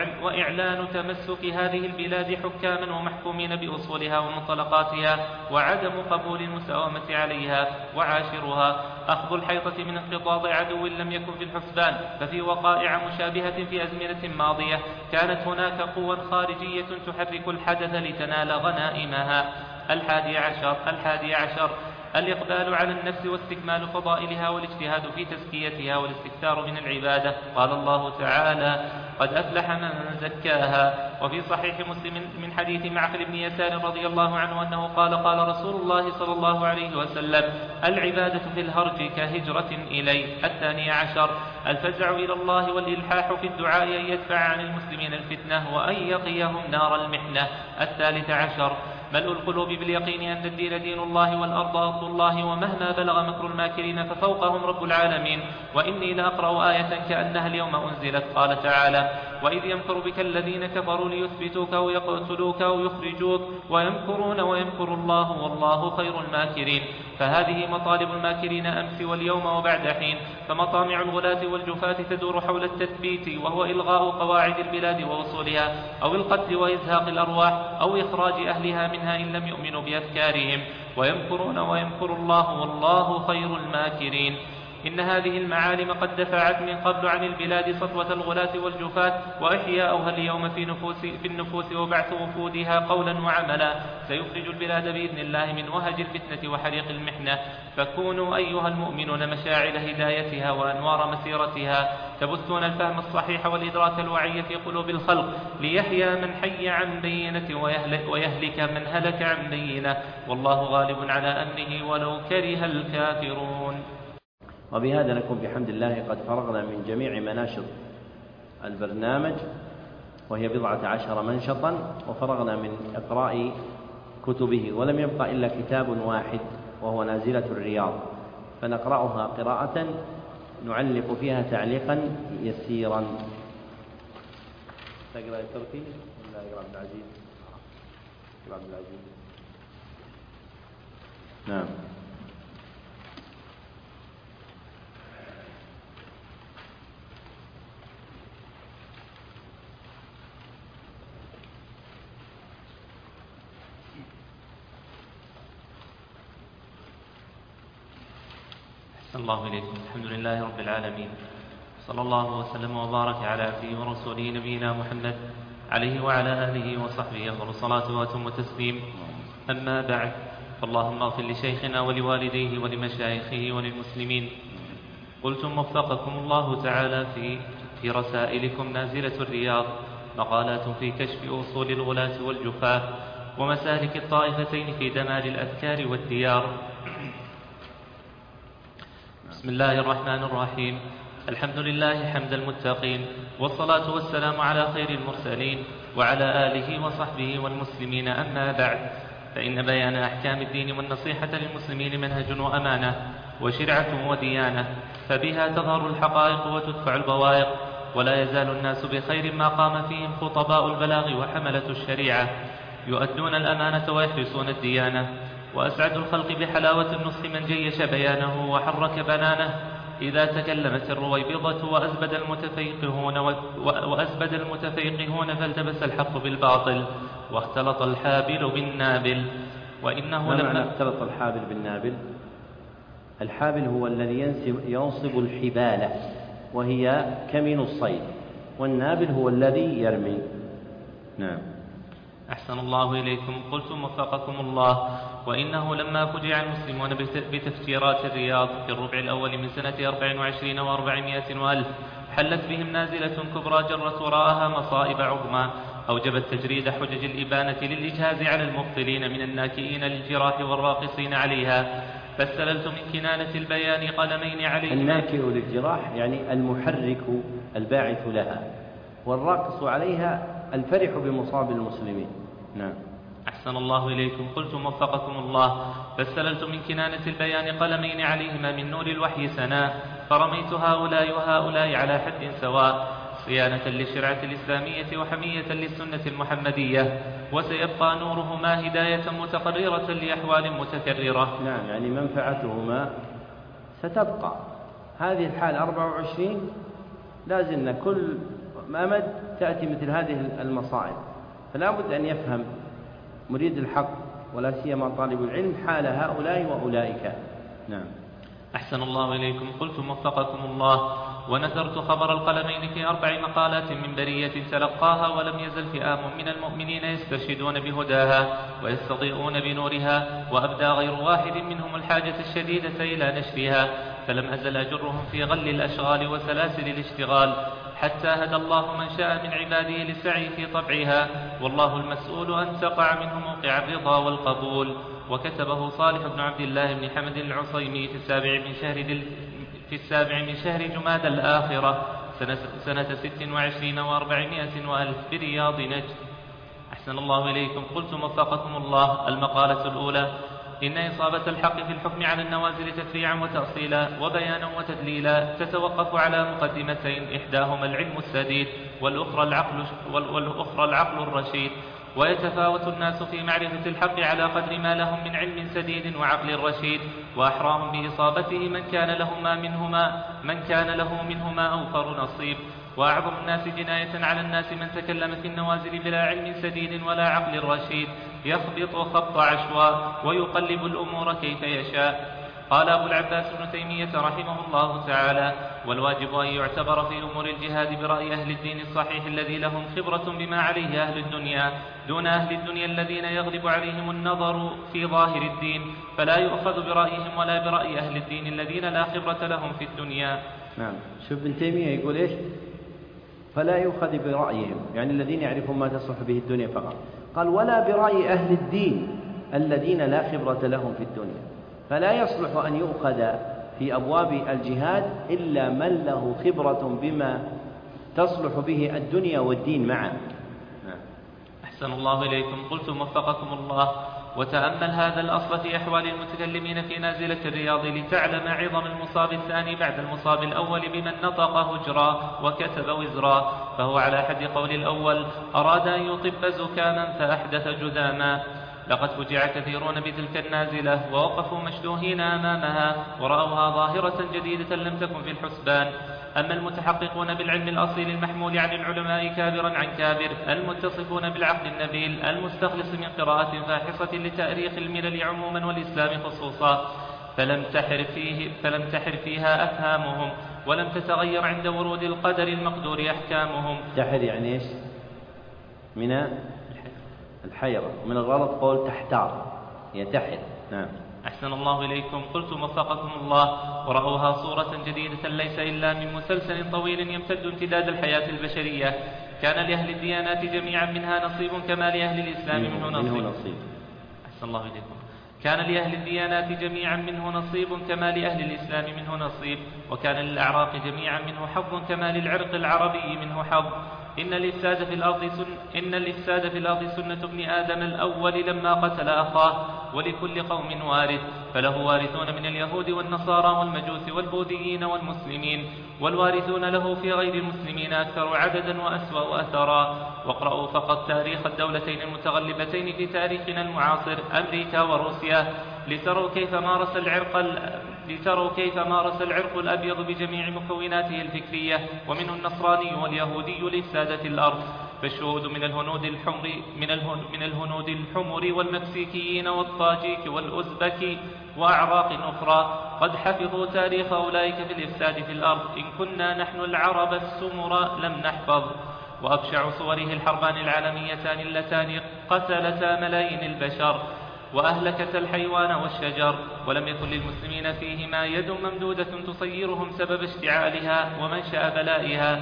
وإعلان تمسك هذه البلاد حكاما ومحكومين بأصولها ومنطلقاتها، وعدم قبول المساومة عليها. وعاشرها أخذ الحيطة من انقضاض عدو لم يكن في الحسبان، ففي وقائع مشابهة في أزمنة ماضية كانت هناك قوى خارجية تحرك الحدث لتنال غنائمها. الحادي عشر الحادي عشر الإقبال على النفس واستكمال فضائلها والاجتهاد في تزكيتها والاستكثار من العبادة. قال الله تعالى: قد أفلح من زكاها. وفي صحيح مسلم من حديث معقل بن يسار رضي الله عنه أنه قال: قال رسول الله صلى الله عليه وسلم: العبادة في الهرج كهجرة إليه. الثاني عشر الفزع إلى الله والإلحاح في الدعاء أن يدفع عن المسلمين الفتنة وأن يقيهم نار المحنة. الثالث عشر ملء القلوب باليقين أن الدين دين الله والأرض أرض الله، ومهما بلغ مكر الماكرين ففوقهم رب العالمين. وإني لأقرأ آية كأنها اليوم أنزلت. قال تعالى: وإذ يمكر بك الذين كفروا ليثبتوك أو يقتلوك أو يخرجوك ويمكرون ويمكر الله والله خير الماكرين. فهذه مطالب الماكرين أمس واليوم وبعد حين. فمطامع الغلاة والجفاة تدور حول التثبيت، وهو إلغاء قواعد البلاد ووصولها، أو القتل وإزهاق الأرواح، أو إخراج أهلها منها إن لم يؤمنوا بأفكارهم. ويمكرون ويمكر الله والله خير الماكرين. إن هذه المعالم قد دفعت من قبل عن البلاد سطوة الغلاة والجفاة، وإحياؤها اليوم في, نفوس في النفوس وبعث وفودها قولا وعملا سيخرج البلاد بإذن الله من وهج الفتنة وحريق المحنة. فكونوا أيها المؤمنون مشاعل هدايتها وأنوار مسيرتها، تبثون الفهم الصحيح والإدراك الوعي في قلوب الخلق، ليحيى من حي عن بينة ويهلك من هلك عن بينة، والله غالب على أمره ولو كره الكافرون. وبهذا نكون بحمد الله قد فرغنا من جميع مناشط البرنامج، وهي بضعة عشر منشطا، وفرغنا من إقراء كتبه، ولم يبقى إلا كتاب واحد وهو نازلة الرياض، فنقرأها قراءة نعلق فيها تعليقا يسيرا. تقرأ التركي ولا يقرأ عبد العزيز؟ يقرأ عبد العزيز. نعم. الله إليكم. الحمد لله رب العالمين، صلى الله وسلم وبارك على عبده ورسوله نبينا محمد عليه وعلى آله وصحبه أفضل الصلاة وأتم التسليم. أما بعد، فاللهم اغفر لشيخنا ولوالديه ولمشايخه وللمسلمين. قلتم وفقكم الله تعالى في في رسائلكم نازلة الرياض مقالات في كشف أصول الغلاة والجفاة ومسالك الطائفتين في دمار الأفكار والديار. بسم الله الرحمن الرحيم. الحمد لله حمد المتقين، والصلاة والسلام على خير المرسلين وعلى آله وصحبه والمسلمين. أما بعد، فإن بيان أحكام الدين والنصيحة للمسلمين منهج وأمانة وشرعة وديانة، فبها تظهر الحقائق وتدفع البوائق، ولا يزال الناس بخير ما قام فيهم خطباء البلاغ وحملة الشريعة يؤدون الأمانة ويحرسون الديانة. وأسعد الخلق بحلاوة النصح من جيش بيانه وحرك بنانه، إذا تكلمت الرويبضة وأزبد المتفيقهون وأزبد المتفيقهون فالتبس الحق بالباطل واختلط الحابل بالنابل. وإنه لما اختلط الحابل بالنابل، الحابل هو الذي ينصب الحبال وهي كمين الصيد، والنابل هو الذي يرمي. نعم. أحسن الله إليكم. قلتم وفقكم الله: وإنه لما فجع المسلمون بتفجيرات الرياض في الربع الأول من سنة أربع وعشرين وأربعمائة وألف، حلت بهم نازلة كبرى جرت وراءها مصائب عظمى، أوجبت تجريد حجج الإبانة للإجهاز على المبطلين من الناكئين للجراح والراقصين عليها، فاستللت من كنانة البيان قلمين عليهما. الناكئ للجراح يعني المحرك الباعث لها، والراقص عليها الفرح بمصاب المسلمين. نعم. أحسن الله إليكم. قلتم وفقكم الله: فاستللت من كنانة البيان قلمين عليهما من نور الوحي سنا، فرميت هؤلاء وهؤلاء على حد سواء، صيانة للشرعة الإسلامية وحمية للسنة المحمدية، وسيبقى نورهما هداية متقررة لأحوال متكررة. نعم، يعني منفعتهما ستبقى. هذه الحال أربعة وعشرين لازلنا كل أمد تأتي مثل هذه المصائب، فلا بد أن يفهم مريد الحق ولا سيما طالب العلم حال هؤلاء وأولئك. نعم. أحسن الله إليكم. قلتم وفقكم الله: ونثرت خبر القلمين في أربع مقالات من برية تلقاها، ولم يزل فئام من المؤمنين يسترشدون بهداها ويستضيئون بنورها، وأبدى غير واحد منهم الحاجة الشديدة إلى نشرها، فلم أزل أجرهم في غل الأشغال وسلاسل الاشتغال، حتى هدى الله من شاء من عباده للسعي في طبعها، والله المسؤول أن تقع منه موقع الرضا والقبول. وكتبه صالح بن عبد الله بن حمد العصيمي في السابع من شهر دل في السابع من شهر جماد الآخرة سنة, سنة ست وعشرين وأربعمائة وألف برياض نجد. أحسن الله إليكم. قلتم وفقكم الله: المقالة الأولى: إن إصابة الحق في الحكم على النوازل تفريعا وتأصيلا وبيانا وتدليلا تتوقف على مقدمتين، إحداهما العلم السديد والأخرى العقل, والأخرى العقل الرشيد، ويتفاوت الناس في معرفة الحق على قدر ما لهم من علم سديد وعقل رشيد، وأحراهم بإصابته من كان له ما منهما من كان له منهما أوفر نصيب. وأعظم الناس جناية على الناس من تكلم في النوازل بلا علم سديد ولا عقل رشيد، يخبط خبط عشواء ويقلب الأمور كيف يشاء. قال أبو العباس ابن تيمية رحمه الله تعالى: والواجب أن يعتبر في أمور الجهاد برأي أهل الدين الصحيح الذي لهم خبرة بما عليه أهل الدنيا دون أهل الدنيا الذين يغلب عليهم النظر في ظاهر الدين، فلا يؤخذ برأيهم ولا برأي أهل الدين الذين لا خبرة لهم في الدنيا. نعم. شوف ابن تيمية يقول إيش؟ فلا يؤخذ برأيهم، يعني الذين يعرفون ما تصلح به الدنيا فقط. قال: ولا برأي أهل الدين الذين لا خبرة لهم في الدنيا، فلا يصلح أن يؤخذ في أبواب الجهاد إلا من له خبرة بما تصلح به الدنيا والدين معا. أحسن الله إليكم. قلت وفقكم الله: وتأمل هذا الأصل في أحوال المتكلمين في نازلة الرياض لتعلم عظم المصاب الثاني بعد المصاب الأول بمن نطق هجرا وكتب وزرا، فهو على حد قول الأول: أراد أن يطب زكاما فأحدث جذاما. لقد فجع كثيرون بتلك النازلة ووقفوا مشدوهين أمامها ورأوها ظاهرة جديدة لم تكن في الحسبان. أما المتحققون بالعلم الأصيل المحمول عن العلماء كابرا عن كابر، المتصفون بالعقل النبيل المستخلص من قراءة فاحصة لتأريخ الملل عموما والإسلام خصوصا، فلم تحر فيه فلم تحر فيها أفهامهم، ولم تتغير عند ورود القدر المقدور أحكامهم. تحر يعني إيش؟ من الحيرة، ومن الغلط قول تحتار يتحر. نعم. أحسن الله إليكم. قلت وفقكم الله: ورأوها صورة جديدة ليس إلا من مسلسل طويل يمتد امتداد الحياة البشرية، كان لأهل الديانات جميعا منها نصيب كما لأهل الإسلام منه نصيب. نصيب. أحسن الله إليكم. كان لأهل الديانات جميعا منه نصيب كما لأهل الإسلام منه نصيب، وكان للأعراق جميعا منه حظ كما للعرق العربي منه حظ. إن الإفساد في الأرض سن إن الإفساد في الأرض سنة ابن آدم الأول لما قتل أخاه، ولكل قوم وارث، فله وارثون من اليهود والنصارى والمجوس والبوذيين والمسلمين، والوارثون له في غير المسلمين أكثر عددا وأسوأ أثرا. واقرأوا فقط تاريخ الدولتين المتغلبتين في تاريخنا المعاصر أمريكا وروسيا لتروا كيف مارس العرق لتروا كيف مارس العرق الأبيض بجميع مكوناته الفكرية ومنه النصراني واليهودي لإفسادة الأرض. فالشهود من الهنود الحمر من الهنود, من الهنود الحمر والمكسيكيين والطاجيك والأزبك وأعراق أخرى قد حفظوا تاريخ أولئك في الإفساد في الأرض، إن كنا نحن العرب السمر لم نحفظ. وأبشع صوره الحربان العالميتان اللتان قتلتا ملايين البشر وأهلكت الحيوان والشجر، ولم يكن للمسلمين فيهما يد ممدودة تصيرهم سبب اشتعالها ومنشأ بلائها.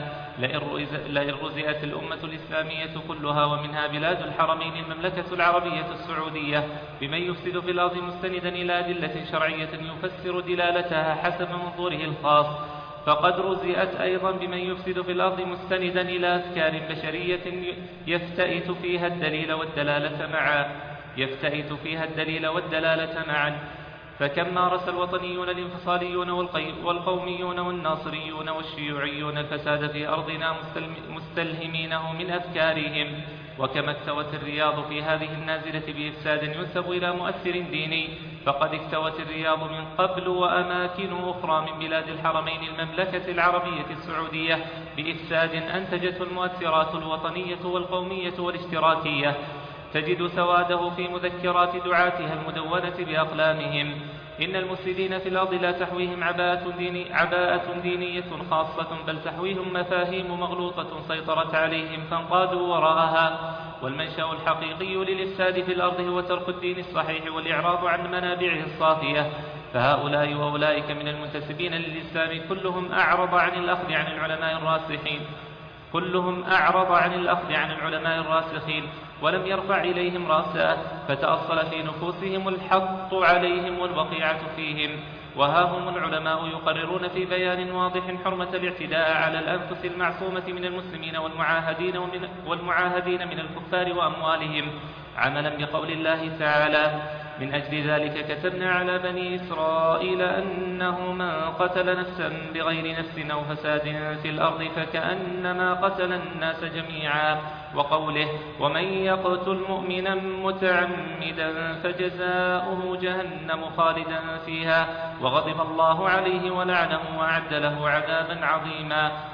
لئن رزئت الأمة الإسلامية كلها ومنها بلاد الحرمين المملكة العربية السعودية بمن يفسد في الأرض مستندا إلى أدلة شرعية يفسر دلالتها حسب منظوره الخاص، فقد رزئت أيضا بمن يفسد في الأرض مستندا إلى أفكار بشرية يفتئت فيها الدليل والدلالة معا يفتئت فيها الدليل والدلالة معا. فكم مارس الوطنيون الانفصاليون والقوميون والناصريون والشيوعيون الفساد في أرضنا مستلهمينه من أفكارهم، وكما اكتوت الرياض في هذه النازلة بإفساد ينسب إلى مؤثر ديني، فقد اكتوت الرياض من قبل وأماكن أخرى من بلاد الحرمين المملكة العربية السعودية بإفساد أنتجته المؤثرات الوطنية والقومية والاشتراكية، تجد سواده في مذكرات دعاتها المدونة بأقلامهم. إن المفسدين في الأرض لا تحويهم عباءة, ديني عباءة دينية خاصة، بل تحويهم مفاهيم مغلوطة سيطرت عليهم فانقادوا وراءها. والمنشأ الحقيقي للإفساد في الأرض هو ترك الدين الصحيح والإعراض عن منابعه الصافية، فهؤلاء وأولئك من المنتسبين للإسلام كلهم أعرض عن الأخذ عن العلماء الراسخين كلهم أعرض عن الأخذ عن العلماء الراسخين ولم يرفع إليهم رأسا، فتأصل في نفوسهم الحط عليهم والوقيعة فيهم. وها هم العلماء يقررون في بيان واضح حرمة الاعتداء على الأنفس المعصومة من المسلمين والمعاهدين, ومن والمعاهدين من الكفار وأموالهم، عملا بقول الله تعالى: من أجل ذلك كتبنا على بني إسرائيل أنه من قتل نفسا بغير نفس أو فساد في الأرض فكأنما قتل الناس جميعا، وقوله: ومن يقتل مؤمنا متعمدا فجزاؤه جهنم خالدا فيها وغضب الله عليه ولعنه وأعد له عذابا عظيما.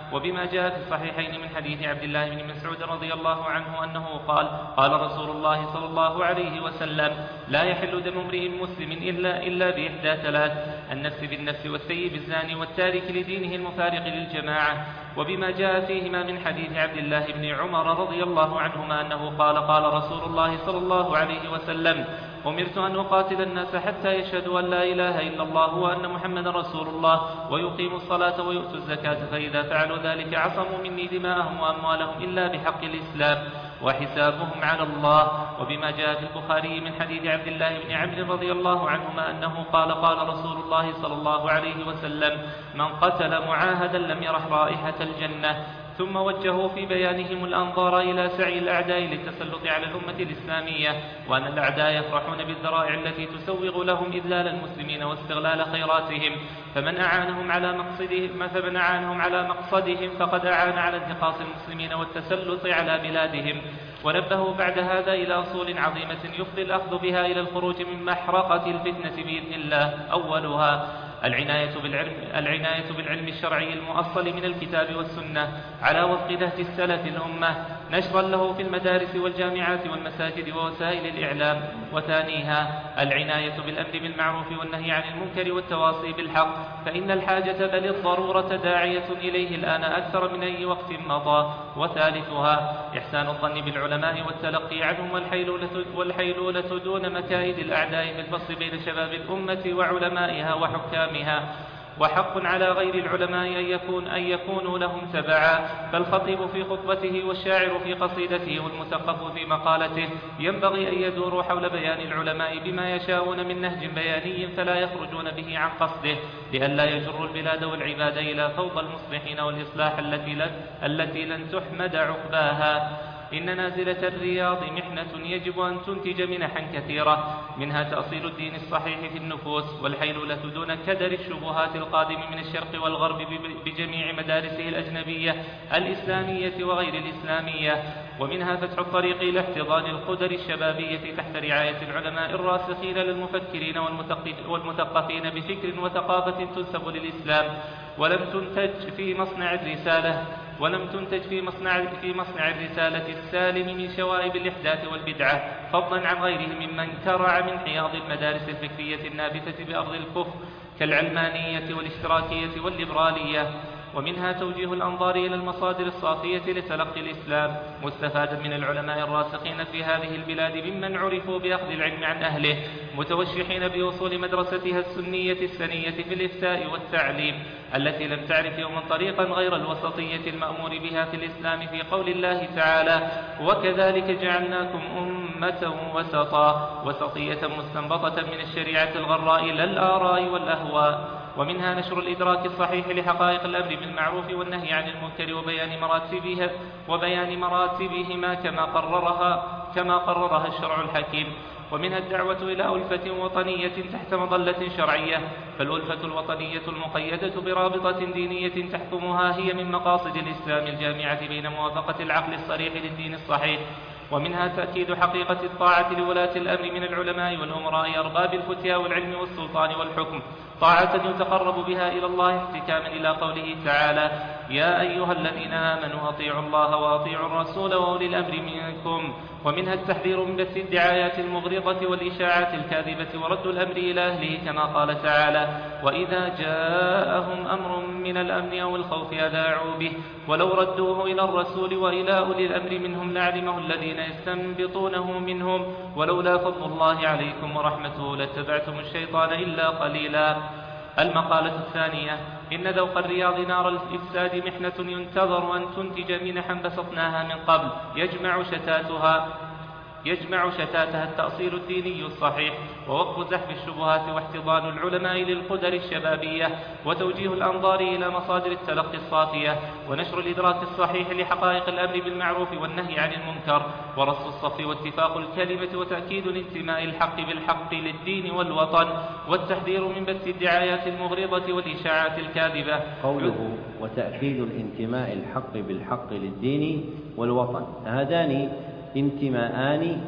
وبما جاء في الصحيحين من حديث عبد الله بن مسعود رضي الله عنه أنه قال قال رسول الله صلى الله عليه وسلم لا يحل دم امرئ مسلم إلا, إلا بإحدى ثلاث: النفس بالنفس والثيب الزاني والتارك لدينه المفارق للجماعة. وبما جاء فيهما من حديث عبد الله بن عمر رضي الله عنهما أنه قال قال رسول الله صلى الله عليه وسلم أمرت أن أقاتل الناس حتى يشهدوا أن لا إله إلا الله وأن محمد رسول الله ويقيموا الصلاة ويؤتوا الزكاة، فإذا فعلوا ذلك عصموا مني دماءهم وأموالهم إلا بحق الإسلام وحسابهم على الله. وبما جاء في البخاري من حديث عبد الله بن عمرو رضي الله عنهما أنه قال قال رسول الله صلى الله عليه وسلم من قتل معاهدا لم يرح رائحة الجنة. ثم وجهوا في بيانهم الأنظار إلى سعي الأعداء للتسلط على الأمة الإسلامية، وأن الأعداء يفرحون بالذرائع التي تسوغ لهم إذلال المسلمين واستغلال خيراتهم، فمن أعانهم على مقصدهم فمن أعانهم على مقصدهم فقد أعان على انتقاص المسلمين والتسلط على بلادهم. ونبهوا بعد هذا إلى أصول عظيمة يفضي الأخذ بها إلى الخروج من محرقة الفتنة بإذن الله. أولها العناية بالعلم, العناية بالعلم الشرعي المؤصل من الكتاب والسنة على وفق نهج السلف الأمة، نشرا له في المدارس والجامعات والمساجد ووسائل الإعلام. وثانيها العناية بالأمر بالمعروف والنهي عن المنكر والتواصي بالحق، فإن الحاجة بل الضرورة داعية إليه الآن أكثر من أي وقت مضى. وثالثها إحسان الظن بالعلماء والتلقي عنهم والحيلولة, والحيلولة دون مكائد الأعداء بالفصل بين شباب الأمة وعلمائها وحكامها. وحق على غير العلماء أن, يكون أن يكونوا لهم تبعا، فالخطيب في خطبته والشاعر في قصيدته والمثقف في مقالته ينبغي أن يدوروا حول بيان العلماء بما يشاءون من نهج بياني فلا يخرجون به عن قصده، لئلا يجروا البلاد والعباد إلى فوضى المصلحين والإصلاح التي لن, التي لن تحمد عقباها. إن نازلة الرياض محنة يجب أن تنتج منحا كثيرة، منها تأصيل الدين الصحيح في النفوس، والحيلولة دون كدر الشبهات القادم من الشرق والغرب بجميع مدارسه الأجنبية الإسلامية وغير الإسلامية، ومنها فتح الطريق إلى احتضان القدر الشبابية تحت رعاية العلماء الراسخين للمفكرين والمثقفين بفكر وثقافة تنسب للإسلام، ولم تنتج في مصنع الرسالة ولم تنتج في مصنع في مصنع الرسالة السالم من شوائب الإحداث والبدعة، فضلا عن غيرهم ممن كرع من حياض المدارس الفكرية النابتة بأرض الكفر كالعلمانية والاشتراكية والليبرالية. ومنها توجيه الأنظار إلى المصادر الصافية لتلقي الإسلام، مستفادا من العلماء الراسخين في هذه البلاد ممن عرفوا بأخذ العلم عن أهله، متوشحين بوصول مدرستها السنية السنية في الإفتاء والتعليم، التي لم تعرف يوما طريقا غير الوسطية المأمور بها في الإسلام في قول الله تعالى: وكذلك جعلناكم أمة وسطا، وسطية مستنبطة من الشريعة الغراء لا الآراء والأهواء. ومنها نشر الإدراك الصحيح لحقائق الأمر بالمعروف والنهي عن المنكر وبيان مراتبها وبيان مراتبهما كما قررها كما قررها الشرع الحكيم. ومنها الدعوة إلى ألفة وطنية تحت مظلة شرعية، فالألفة الوطنية المقيدة برابطة دينية تحكمها هي من مقاصد الإسلام الجامعة بين موافقة العقل الصريح للدين الصحيح. ومنها تأكيد حقيقة الطاعة لولاة الأمر من العلماء والأمراء أرباب الفتيا والعلم والسلطان والحكم، طاعة يتقرب بها إلى الله احتكاما إلى قوله تعالى: يا أيها الذين آمنوا أطيعوا الله وأطيعوا الرسول وأولي الأمر منكم. ومنها التحذير من بث الدعايات المغرضة والإشاعات الكاذبة ورد الأمر إلى أهله كما قال تعالى: وإذا جاءهم أمر من الأمن أو الخوف أذاعوا به ولو ردوه إلى الرسول وإلى أولي الأمر منهم لعلمه الذين يستنبطونه منهم ولولا فضل الله عليكم ورحمته لاتبعتم الشيطان إلا قليلا. المقالة الثانية: إن ذوق الرياض نار الإفساد محنة ينتظر أن تنتج منحا بسطناها من قبل يجمع شتاتها يجمع شتاتها التأصيل الديني الصحيح، ووقف زحف الشبهات، واحتضان العلماء للقدر الشبابية، وتوجيه الأنظار إلى مصادر التلقي الصافية، ونشر الإدراك الصحيح لحقائق الأمر بالمعروف والنهي عن المنكر، ورص الصف واتفاق الكلمة، وتأكيد الانتماء الحق بالحق للدين والوطن، والتحذير من بث الدعايات المغرضة والإشاعات الكاذبة. قوله وتأكيد الانتماء الحق بالحق للدين والوطن، هذان انتماءان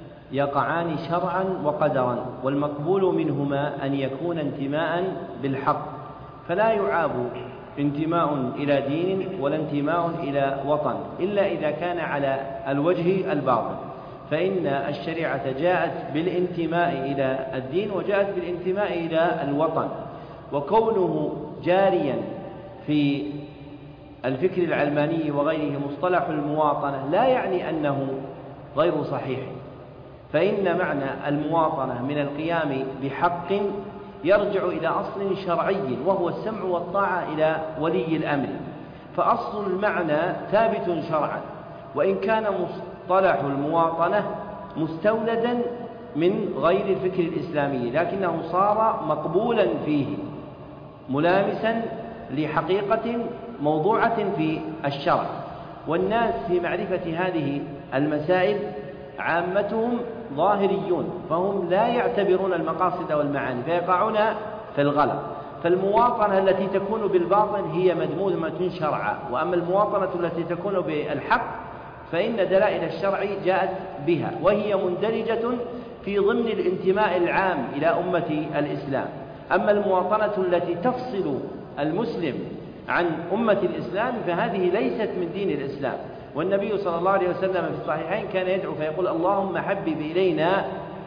يقعان شرعا وقدرا، والمقبول منهما أن يكون انتماء بالحق، فلا يعاب انتماء إلى دين ولا انتماء إلى وطن، إلا إذا كان على الوجه الباطل، فإن الشريعة جاءت بالانتماء إلى الدين وجاءت بالانتماء إلى الوطن. وكونه جاريا في الفكر العلماني وغيره مصطلح المواطنة لا يعني أنه غير صحيح، فإن معنى المواطنة من القيام بحق يرجع إلى أصل شرعي وهو السمع والطاعة إلى ولي الأمر، فأصل المعنى ثابت شرعا، وإن كان مصطلح المواطنة مستولدا من غير الفكر الإسلامي لكنه صار مقبولا فيه ملامسا لحقيقة موضوعة في الشرع. والناس في معرفة هذه المسائل عامتهم ظاهريون، فهم لا يعتبرون المقاصد والمعاني فيقعون في الغلط. فالمواطنة التي تكون بالباطن هي مذمومة شرعا، وأما المواطنة التي تكون بالحق فإن دلائل الشرع جاءت بها، وهي مندرجة في ضمن الانتماء العام إلى أمة الإسلام. أما المواطنة التي تفصل المسلم عن أمة الإسلام فهذه ليست من دين الإسلام. والنبي صلى الله عليه وسلم في الصحيحين كان يدعو فيقول: اللهم حبب إلينا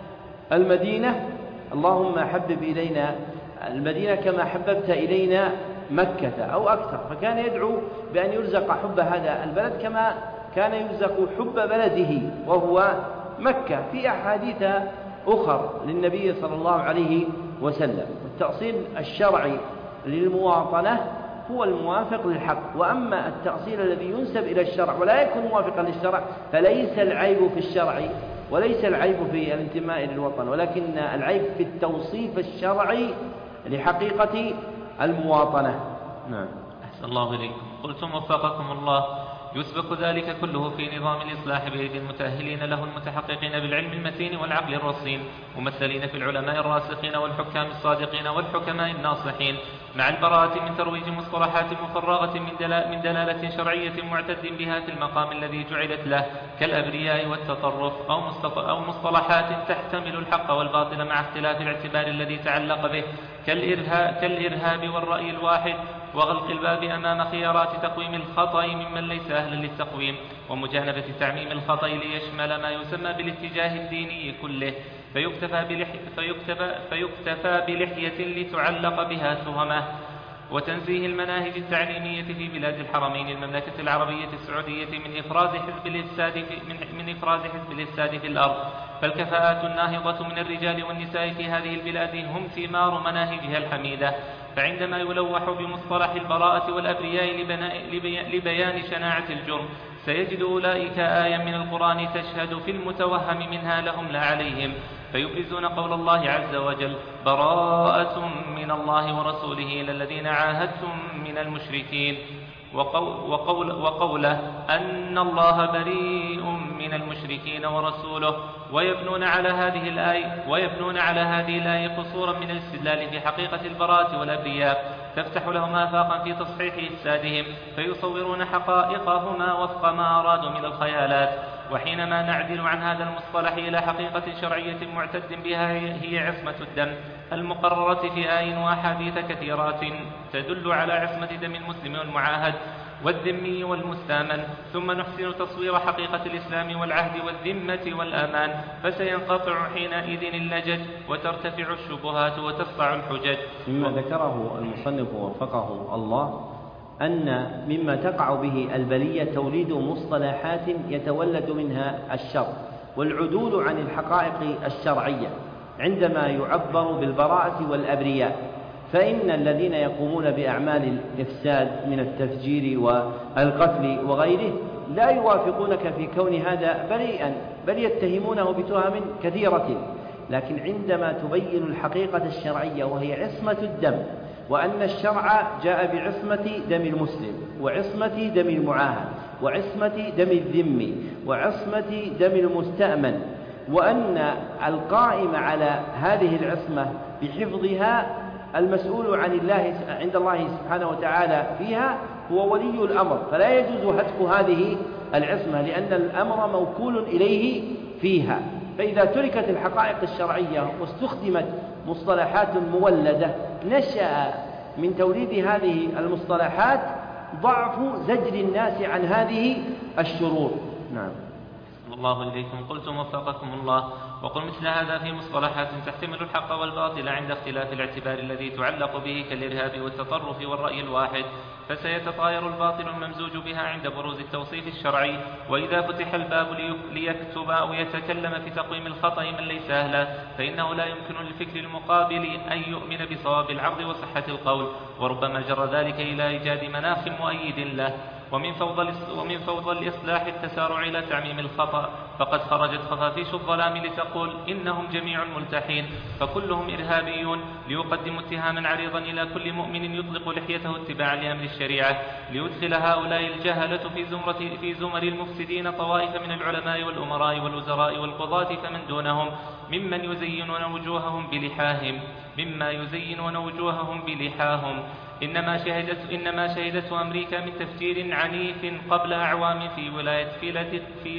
المدينة اللهم حبب إلينا المدينة كما حببت إلينا مكة أو أكثر، فكان يدعو بأن يرزق حب هذا البلد كما كان يرزق حب بلده وهو مكة في أحاديث أخر للنبي صلى الله عليه وسلم. التأصيل الشرعي للمواطنة هو الموافق للحق، وأما التأصيل الذي ينسب إلى الشرع ولا يكون موافقا للشرع فليس العيب في الشرع وليس العيب في الانتماء للوطن، ولكن العيب في التوصيف الشرعي لحقيقة المواطنة. نعم. أحسن الله إليكم. قلتم وفقكم الله: يسبق ذلك كله في نظام الإصلاح بأيدي المتأهلين له المتحققين بالعلم المتين والعقل الرصين، ممثلين في العلماء الراسخين والحكام الصادقين والحكماء الناصحين، مع البراءة من ترويج مصطلحات مفرغة من, من دلالة شرعية معتد بها في المقام الذي جعلت له، كالأبرياء والتطرف، أو مصطلحات تحتمل الحق والباطل مع اختلاف الاعتبار الذي تعلق به، كالإرهاب, كالإرهاب والرأي الواحد، وغلق الباب أمام خيارات تقويم الخطأ ممن ليس أهلا للتقويم، ومجانبة تعميم الخطأ ليشمل ما يسمى بالاتجاه الديني كله، فيكتفى, بلحي فيكتفى, فيكتفى بلحية لتعلق بها تهمة. وتنزيه المناهج التعليمية في بلاد الحرمين المملكة العربية السعودية من إفراز حزب الإفساد في, من, من إفراز حزب الإفساد في الأرض، فالكفاءات الناهضة من الرجال والنساء في هذه البلاد هم ثمار مناهجها الحميدة. فعندما يلوح بمصطلح البراءة والأبرياء لبيان شناعة الجرم سيجد أولئك آية من القرآن تشهد في المتوهم منها لهم لا عليهم، فيبرزون قول الله عز وجل: براءة من الله ورسوله إلى الذين عاهدتم من المشركين، وقول وقوله أن الله بريء من المشركين ورسوله، ويبنون على هذه الآية ويبنون على هذه الآية قصورا من الاستدلال في حقيقة البراءة والأبرياء تفتح لهم آفاقا في تصحيح إفسادهم، فيصورون حقائقهما وفق ما أرادوا من الخيالات. وحينما نعدل عن هذا المصطلح إلى حقيقة شرعية معتد بها هي عصمة الدم المقررة في آي وأحاديث كثيرات تدل على عصمة دم المسلم والمعاهد والذمي والمستامن، ثم نحسن تصوير حقيقة الإسلام والعهد والذمة والأمان، فسينقطع حينئذ اللجج وترتفع الشبهات وتسطع الحجج. مما ذكره المصنف وفقه الله أن مما تقع به البلية توليد مصطلحات يتولد منها الشر والعدول عن الحقائق الشرعية عندما يعبر بالبراءة والأبرياء، فإن الذين يقومون بأعمال الإفساد من التفجير والقتل وغيره لا يوافقونك في كون هذا بريئا، بل يتهمونه بتهم كثيرة، لكن عندما تبين الحقيقة الشرعية وهي عصمة الدم، وأن الشرع جاء بعصمة دم المسلم وعصمة دم المعاهد وعصمة دم الذمي وعصمة دم المستأمن، وأن القائم على هذه العصمة بحفظها المسؤول عن الله عند الله سبحانه وتعالى فيها هو ولي الأمر، فلا يجوز هتك هذه العصمة لأن الأمر موكول إليه فيها. فإذا تركت الحقائق الشرعية واستخدمت مصطلحات مولدة نشأ من توليد هذه المصطلحات ضعف زجر الناس عن هذه الشرور. نعم. الله إليكم. قلتم وفقكم الله. وقل مثل هذا في مصطلحات تحتمل الحق والباطل عند اختلاف الاعتبار الذي تعلق به كالإرهاب والتطرف والرأي الواحد، فسيتطاير الباطل الممزوج بها عند بروز التوصيف الشرعي. وإذا فتح الباب ليكتب أو يتكلم في تقويم الخطأ من ليس أهلا، فإنه لا يمكن للفكر المقابل أن يؤمن بصواب العرض وصحة القول، وربما جر ذلك إلى إيجاد مناخ مؤيد له. ومن فوضى ومن فوضى الإصلاح التسارع إلى تعميم الخطأ، فقد خرجت خفافيش الظلام لتقول إنهم جميع ملتحين، فكلهم إرهابيون، ليقدموا اتهاما عريضا إلى كل مؤمن يطلق لحيته اتباعا لأمر الشريعة، ليدخل هؤلاء الجهلة في زمرة في زمر المفسدين طوائف من العلماء والأمراء والوزراء والقضاة فمن دونهم، ممن يزينون وجوههم بلحاهم مما يزينون وجوههم بلحاهم. إنما شهدت إنما شهدته أمريكا من تفجير عنيف قبل أعوام في ولاية في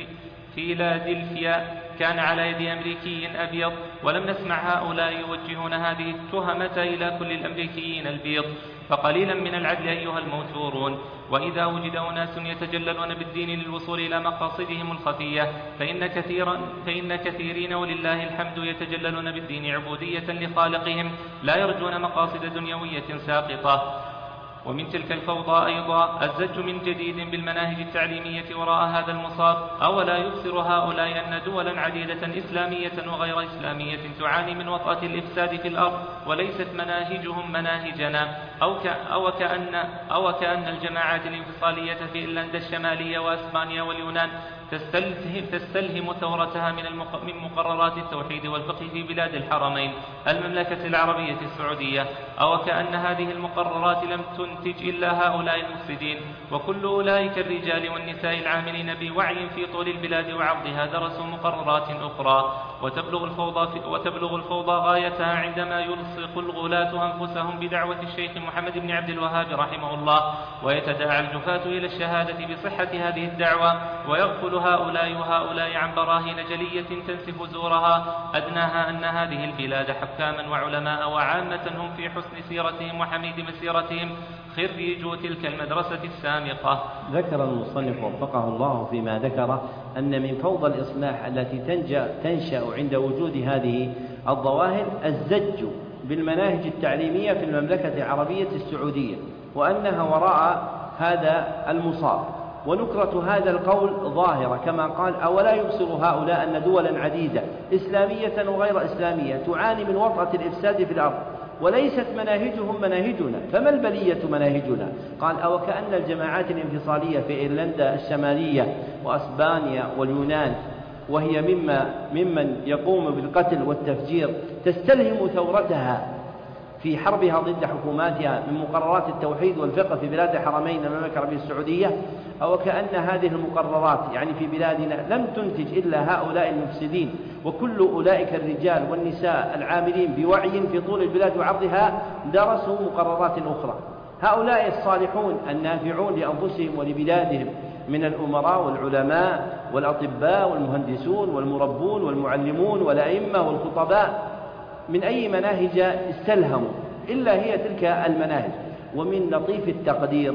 فيلادلفيا كان على يد أمريكي أبيض، ولم نسمع هؤلاء يوجهون هذه التهمة إلى كل الأمريكيين البيض، فقليلا من العدل أيها الموتورون. وإذا وجد أناس يتجللون بالدين للوصول إلى مقاصدهم الخفية، فإن كثيرا فإن كثيرين ولله الحمد يتجللون بالدين عبودية لخالقهم، لا يرجون مقاصد دنيوية ساقطة. ومن تلك الفوضى أيضا الزج من جديد بالمناهج التعليمية وراء هذا المصاب. أولا يبصر هؤلاء أن دولا عديدة إسلامية وغير إسلامية تعاني من وطأة الإفساد في الأرض، وليست مناهجهم مناهجنا، أو, ك أو, كأن أو كأن الجماعات الانفصالية في إيرلندا الشمالية وأسبانيا واليونان تستلهم, تستلهم ثورتها من, من مقررات التوحيد والفقه في بلاد الحرمين المملكة العربية السعودية، أو كأن هذه المقررات لم تنتج إلا هؤلاء المفسدين، وكل أولئك الرجال والنساء العاملين بوعي في طول البلاد وعرضها درسوا مقررات أخرى. وتبلغ الفوضى, وتبلغ الفوضى غايتها عندما يلصق الغلاة أنفسهم بدعوة الشيخ محمد بن عبد الوهاب رحمه الله، ويتداعى الجفاة إلى الشهادة بصحة هذه الدعوة، ويغفل هؤلاء وهؤلاء عن براهين جلية تنسف زورها، أدناها أن هذه البلاد حكاما وعلماء وعامة هم في حسن سيرتهم وحميد مسيرتهم خريجوا تلك المدرسة السامقة. ذكر المصنف وفقه الله فيما ذكر أن من فوضى الإصلاح التي تنشأ عند وجود هذه الظواهر الزج بالمناهج التعليمية في المملكة العربية السعودية، وأنها وراء هذا المصاب. ونكرة هذا القول ظاهرة كما قال: أولا يبصر هؤلاء أن دولا عديدة إسلامية وغير إسلامية تعاني من وطأة الإفساد في الأرض، وليست مناهجهم مناهجنا، فما البلية مناهجنا؟ قال: أو كأن الجماعات الانفصالية في إيرلندا الشمالية وأسبانيا واليونان، وهي مما ممن يقوم بالقتل والتفجير، تستلهم ثورتها في حربها ضد حكوماتها من مقررات التوحيد والفقه في بلاد الحرمين المملكة العربية السعودية، أو كأن هذه المقررات يعني في بلادنا لم تنتج إلا هؤلاء المفسدين، وكل أولئك الرجال والنساء العاملين بوعي في طول البلاد وعرضها درسوا مقررات أخرى. هؤلاء الصالحون النافعون لأنفسهم ولبلادهم من الأمراء والعلماء والأطباء والمهندسون والمربون والمعلمون والأئمة والخطباء، من أي مناهج استلهموا إلا هي تلك المناهج. ومن لطيف التقدير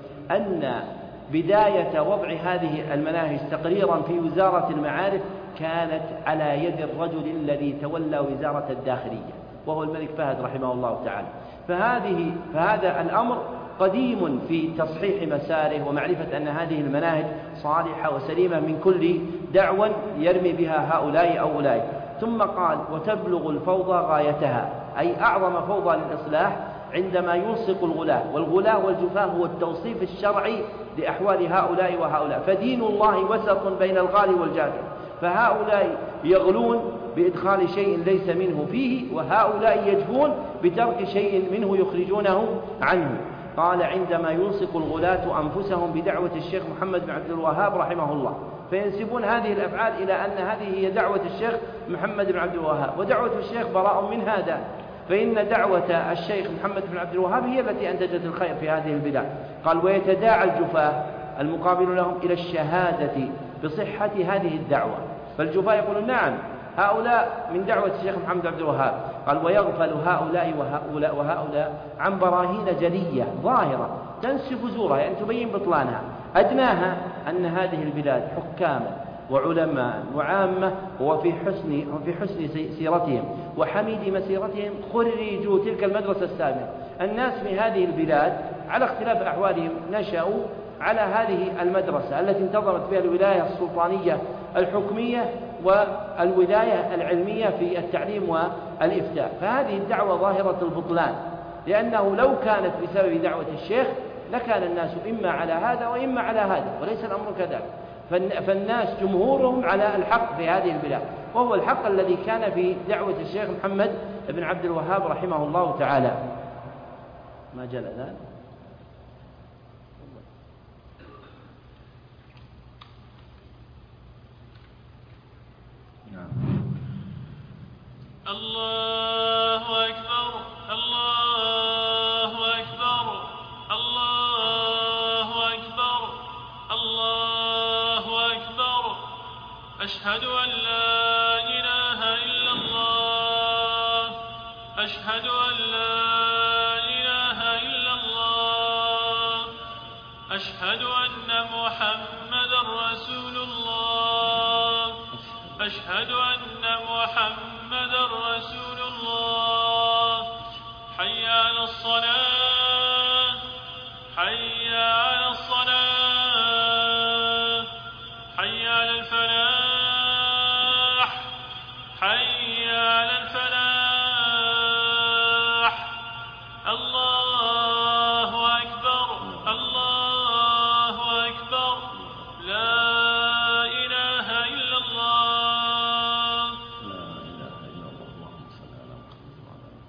أن بداية وضع هذه المناهج تقريرا في وزارة المعارف كانت على يد الرجل الذي تولى وزارة الداخلية، وهو الملك فهد رحمه الله تعالى. فهذه فهذا الأمر قديم في تصحيح مساره ومعرفة أن هذه المناهج صالحة وسليمة من كل دعوى يرمي بها هؤلاء أو أولئك. ثم قال: وتبلغ الفوضى غايتها، أي أعظم فوضى للإصلاح عندما يلصق الغلاة، والغلاة والجفاة هو التوصيف الشرعي لأحوال هؤلاء وهؤلاء، فدين الله وسط بين الغالي والجافي، فهؤلاء يغلون بإدخال شيء ليس منه فيه، وهؤلاء يجفون بترك شيء منه يخرجونه عنه. قال: عندما يلصق الغلاة أنفسهم بدعوة الشيخ محمد بن عبد الوهاب رحمه الله، فينسبون هذه الأفعال إلى أن هذه هي دعوة الشيخ محمد بن عبد الوهاب، ودعوة الشيخ براء من هذا، فإن دعوة الشيخ محمد بن عبد الوهاب هي التي أنتجت الخير في هذه البلاد. قال: ويتداعى الجفاة المقابل لهم إلى الشهادة بصحة هذه الدعوة، فالجفاة يقولون: نعم، هؤلاء من دعوة الشيخ محمد بن عبد الوهاب. قال ويغفل هؤلاء وهؤلاء وهؤلاء عن براهين جلية ظاهرة تنسف زورها، يعني تبين بطلانها. أدناها أن هذه البلاد حكاما وعلماء وعامة وفي حسن وفي حسن سيرتهم وحميد مسيرتهم خرجوا تلك المدرسة السامية. الناس في هذه البلاد على اختلاف أحوالهم نشأوا على هذه المدرسة التي انتظمت بها الولاية السلطانية الحكمية والولاية العلمية في التعليم والإفتاء. فهذه الدعوة ظاهرة البطلان، لأنه لو كانت بسبب دعوة الشيخ لكان الناس إما على هذا وإما على هذا، وليس الأمر كذلك. فالناس جمهورهم على الحق في هذه البلاد، وهو الحق الذي كان في دعوة الشيخ محمد بن عبد الوهاب رحمه الله تعالى. ما جاء الآن؟ الله أكبر الله أكبر الله أكبر الله أكبر أشهد أن لا إله إلا الله أشهد أن لا إله إلا الله أشهد أن محمدا رسول الله أشهد أن محمدا رسول الله حي على الصلاة حي على الصلاة حي على الفلاح حي على الفلاح الله أكبر الله أكبر لا إله إلا الله لا إله إلا الله اللهم صل على محمد وعلى آله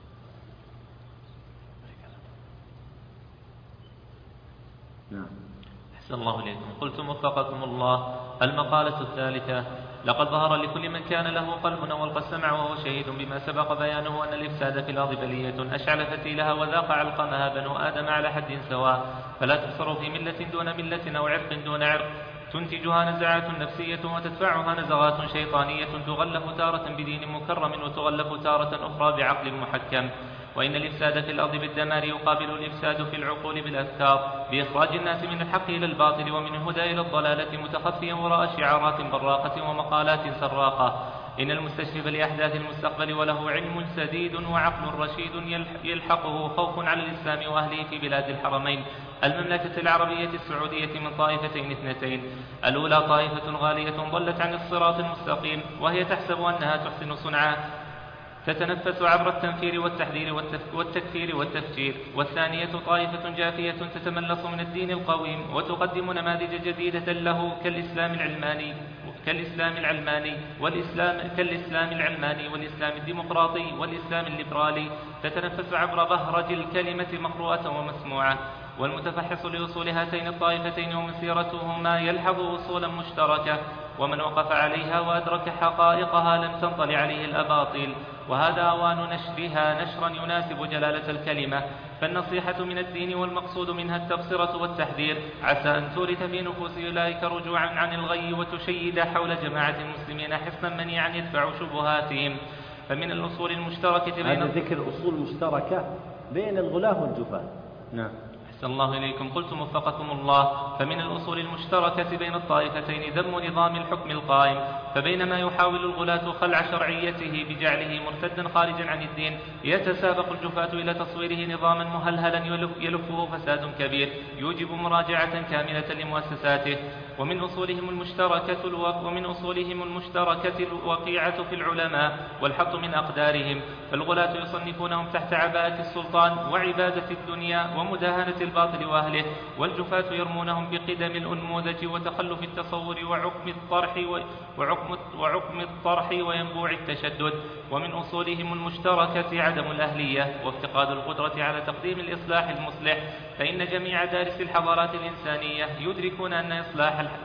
وصحبه. نعم. أحسن الله إليكم. قلتم وفقكم الله. المقالة الثالثة: لقد ظهر لكل من كان له قلب أو ألقى السمع وهو شهيد بما سبق بيانه أن الإفساد في الأرض بلية أشعل فتيلها وذاق علقمها بنو آدم على حد سواء، فلا تحصر في ملة دون ملة أو عرق دون عرق، تنتجها نزعات نفسية وتدفعها نزغات شيطانية تغلف تارة بدين مكرم وتغلف تارة أخرى بعقل محكم. وإن الإفساد في الأرض بالدمار يقابل الإفساد في العقول بالأفكار، بإخراج الناس من الحق إلى الباطل ومن الهدى إلى الضلالة متخفيا وراء شعارات براقة ومقالات سراقة. إن المستشرف لأحداث المستقبل وله علم سديد وعقل رشيد يلحقه خوف على الإسلام وأهله في بلاد الحرمين المملكة العربية السعودية من طائفتين اثنتين: الأولى طائفة غالية ضلت عن الصراط المستقيم وهي تحسب أنها تحسن صنعا تتنفس عبر التنفير والتحذير والتكفير والتفجير، والثانية طائفة جافية تتملص من الدين القويم وتقدم نماذج جديدة له كالإسلام العلماني كالإسلام العلماني والإسلام كالإسلام العلماني والإسلام الديمقراطي والإسلام الليبرالي، تتنفس عبر بهرج الكلمة مقروءة ومسموعة. والمتفحص لأصول هاتين الطائفتين ومسيرتهما يلحظ أصولا مشتركة، ومن وقف عليها وأدرك حقائقها لم تنطل عليه الأباطيل، وهذا أوان نشرها نشرا يناسب جلالة الكلمة. فالنصيحة من الدين والمقصود منها التبصرة والتحذير، عسى أن تورث في نفوس أولئك رجوعا عن الغي وتشيد حول جماعة المسلمين حصنا منيعا يدفع شبهاتهم. فمن الأصول المشتركة بين هذا ذكر أصول مشتركة بين الغلاة والجفاة. نعم. أحسن الله إليكم. قلتم وفقكم الله. فمن الأصول المشتركة بين الطائفتين ذم نظام الحكم القائم، فبينما يحاول الغلاة خلع شرعيته بجعله مرتدا خارجا عن الدين، يتسابق الجفاة إلى تصويره نظاما مهلهلا يلفه فساد كبير يوجب مراجعة كاملة لمؤسساته. ومن أصولهم المشتركة الوق... ومن أصولهم المشتركة الوقيعة في العلماء والحط من أقدارهم، فالغلاة يصنفونهم تحت عباءة السلطان وعبادة الدنيا ومداهنة الباطل وأهله، والجفاة يرمونهم بقدم الأنموذج وتخلف التصور وعقم الطرح و... وعقم... وعقم الطرح وينبوع التشدد. ومن أصولهم المشتركة عدم الأهلية وافتقاد القدرة على تقديم الإصلاح المصلح، فإن جميع دارس الحضارات الإنسانية يدركون أن إصلاح الح...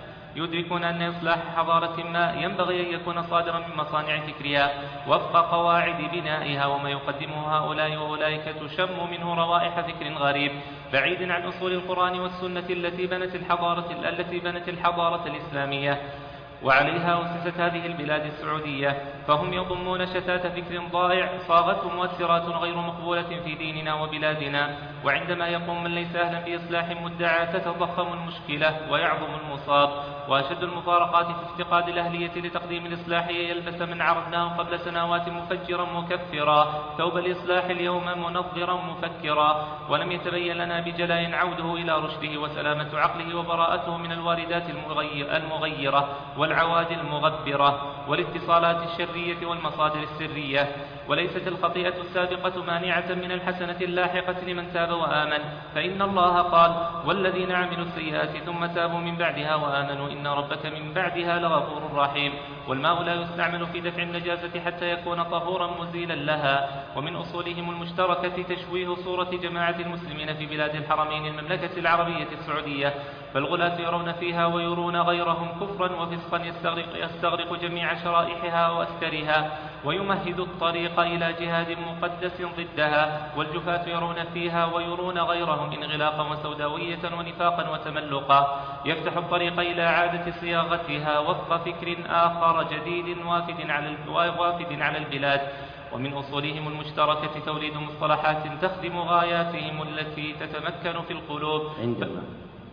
يدركون أن إصلاح حضارة ما ينبغي أن يكون صادرا من مصانع فكرها وفق قواعد بنائها، وما يقدمه هؤلاء وأولئك تشم منه روائح فكر غريب بعيد عن أصول القرآن والسنة التي بنت الحضارة التي بنت الحضارة الإسلامية. وعليها أسست هذه البلاد السعودية، فهم يضمون شتات فكر ضائع صاغته مؤثرات غير مقبولة في ديننا وبلادنا. وعندما يقوم من ليس أهلا بإصلاح مدعى تتضخم المشكلة ويعظم المصاب. وأشد المفارقات في افتقاد الأهلية لتقديم الإصلاح يلبس من عرفناه قبل سنوات مفجرا مكفرا ثوب الإصلاح اليوم منظرا مفكرا، ولم يتبين لنا بجلاء عوده إلى رشده وسلامة عقله وبراءته من الواردات المغيرة والعوادي المغبرة والاتصالات الشرية والمصادر السرية. وليست الخطيئة السابقة مانعة من الحسنة اللاحقة لمن تاب وآمن، فإن الله قال: والذين عملوا السيئات ثم تابوا من بعدها وآمنوا إن ربك من بعدها لغفور رحيم. والماء لا يستعمل في دفع النجاسة حتى يكون طهورا مزيلا لها. ومن أصولهم المشتركة تشويه صورة جماعة المسلمين في بلاد الحرمين المملكة العربية السعودية، فالغلاة يرون فيها ويرون غيرهم كفرا وفسقا يستغرق, يستغرق جميع شرائحها وأسترها ويمهد الطريق إلى جهاد مقدس ضدها، والجفاة يرون فيها ويرون غيرهم انغلاقا وسوداوية ونفاقا وتملقا يفتح الطريق إلى إعادة صياغتها وفق فكر آخر جديد وافد على وافد على البلاد. ومن أصولهم المشتركة توليد مصطلحات تخدم غاياتهم التي تتمكن في القلوب عندما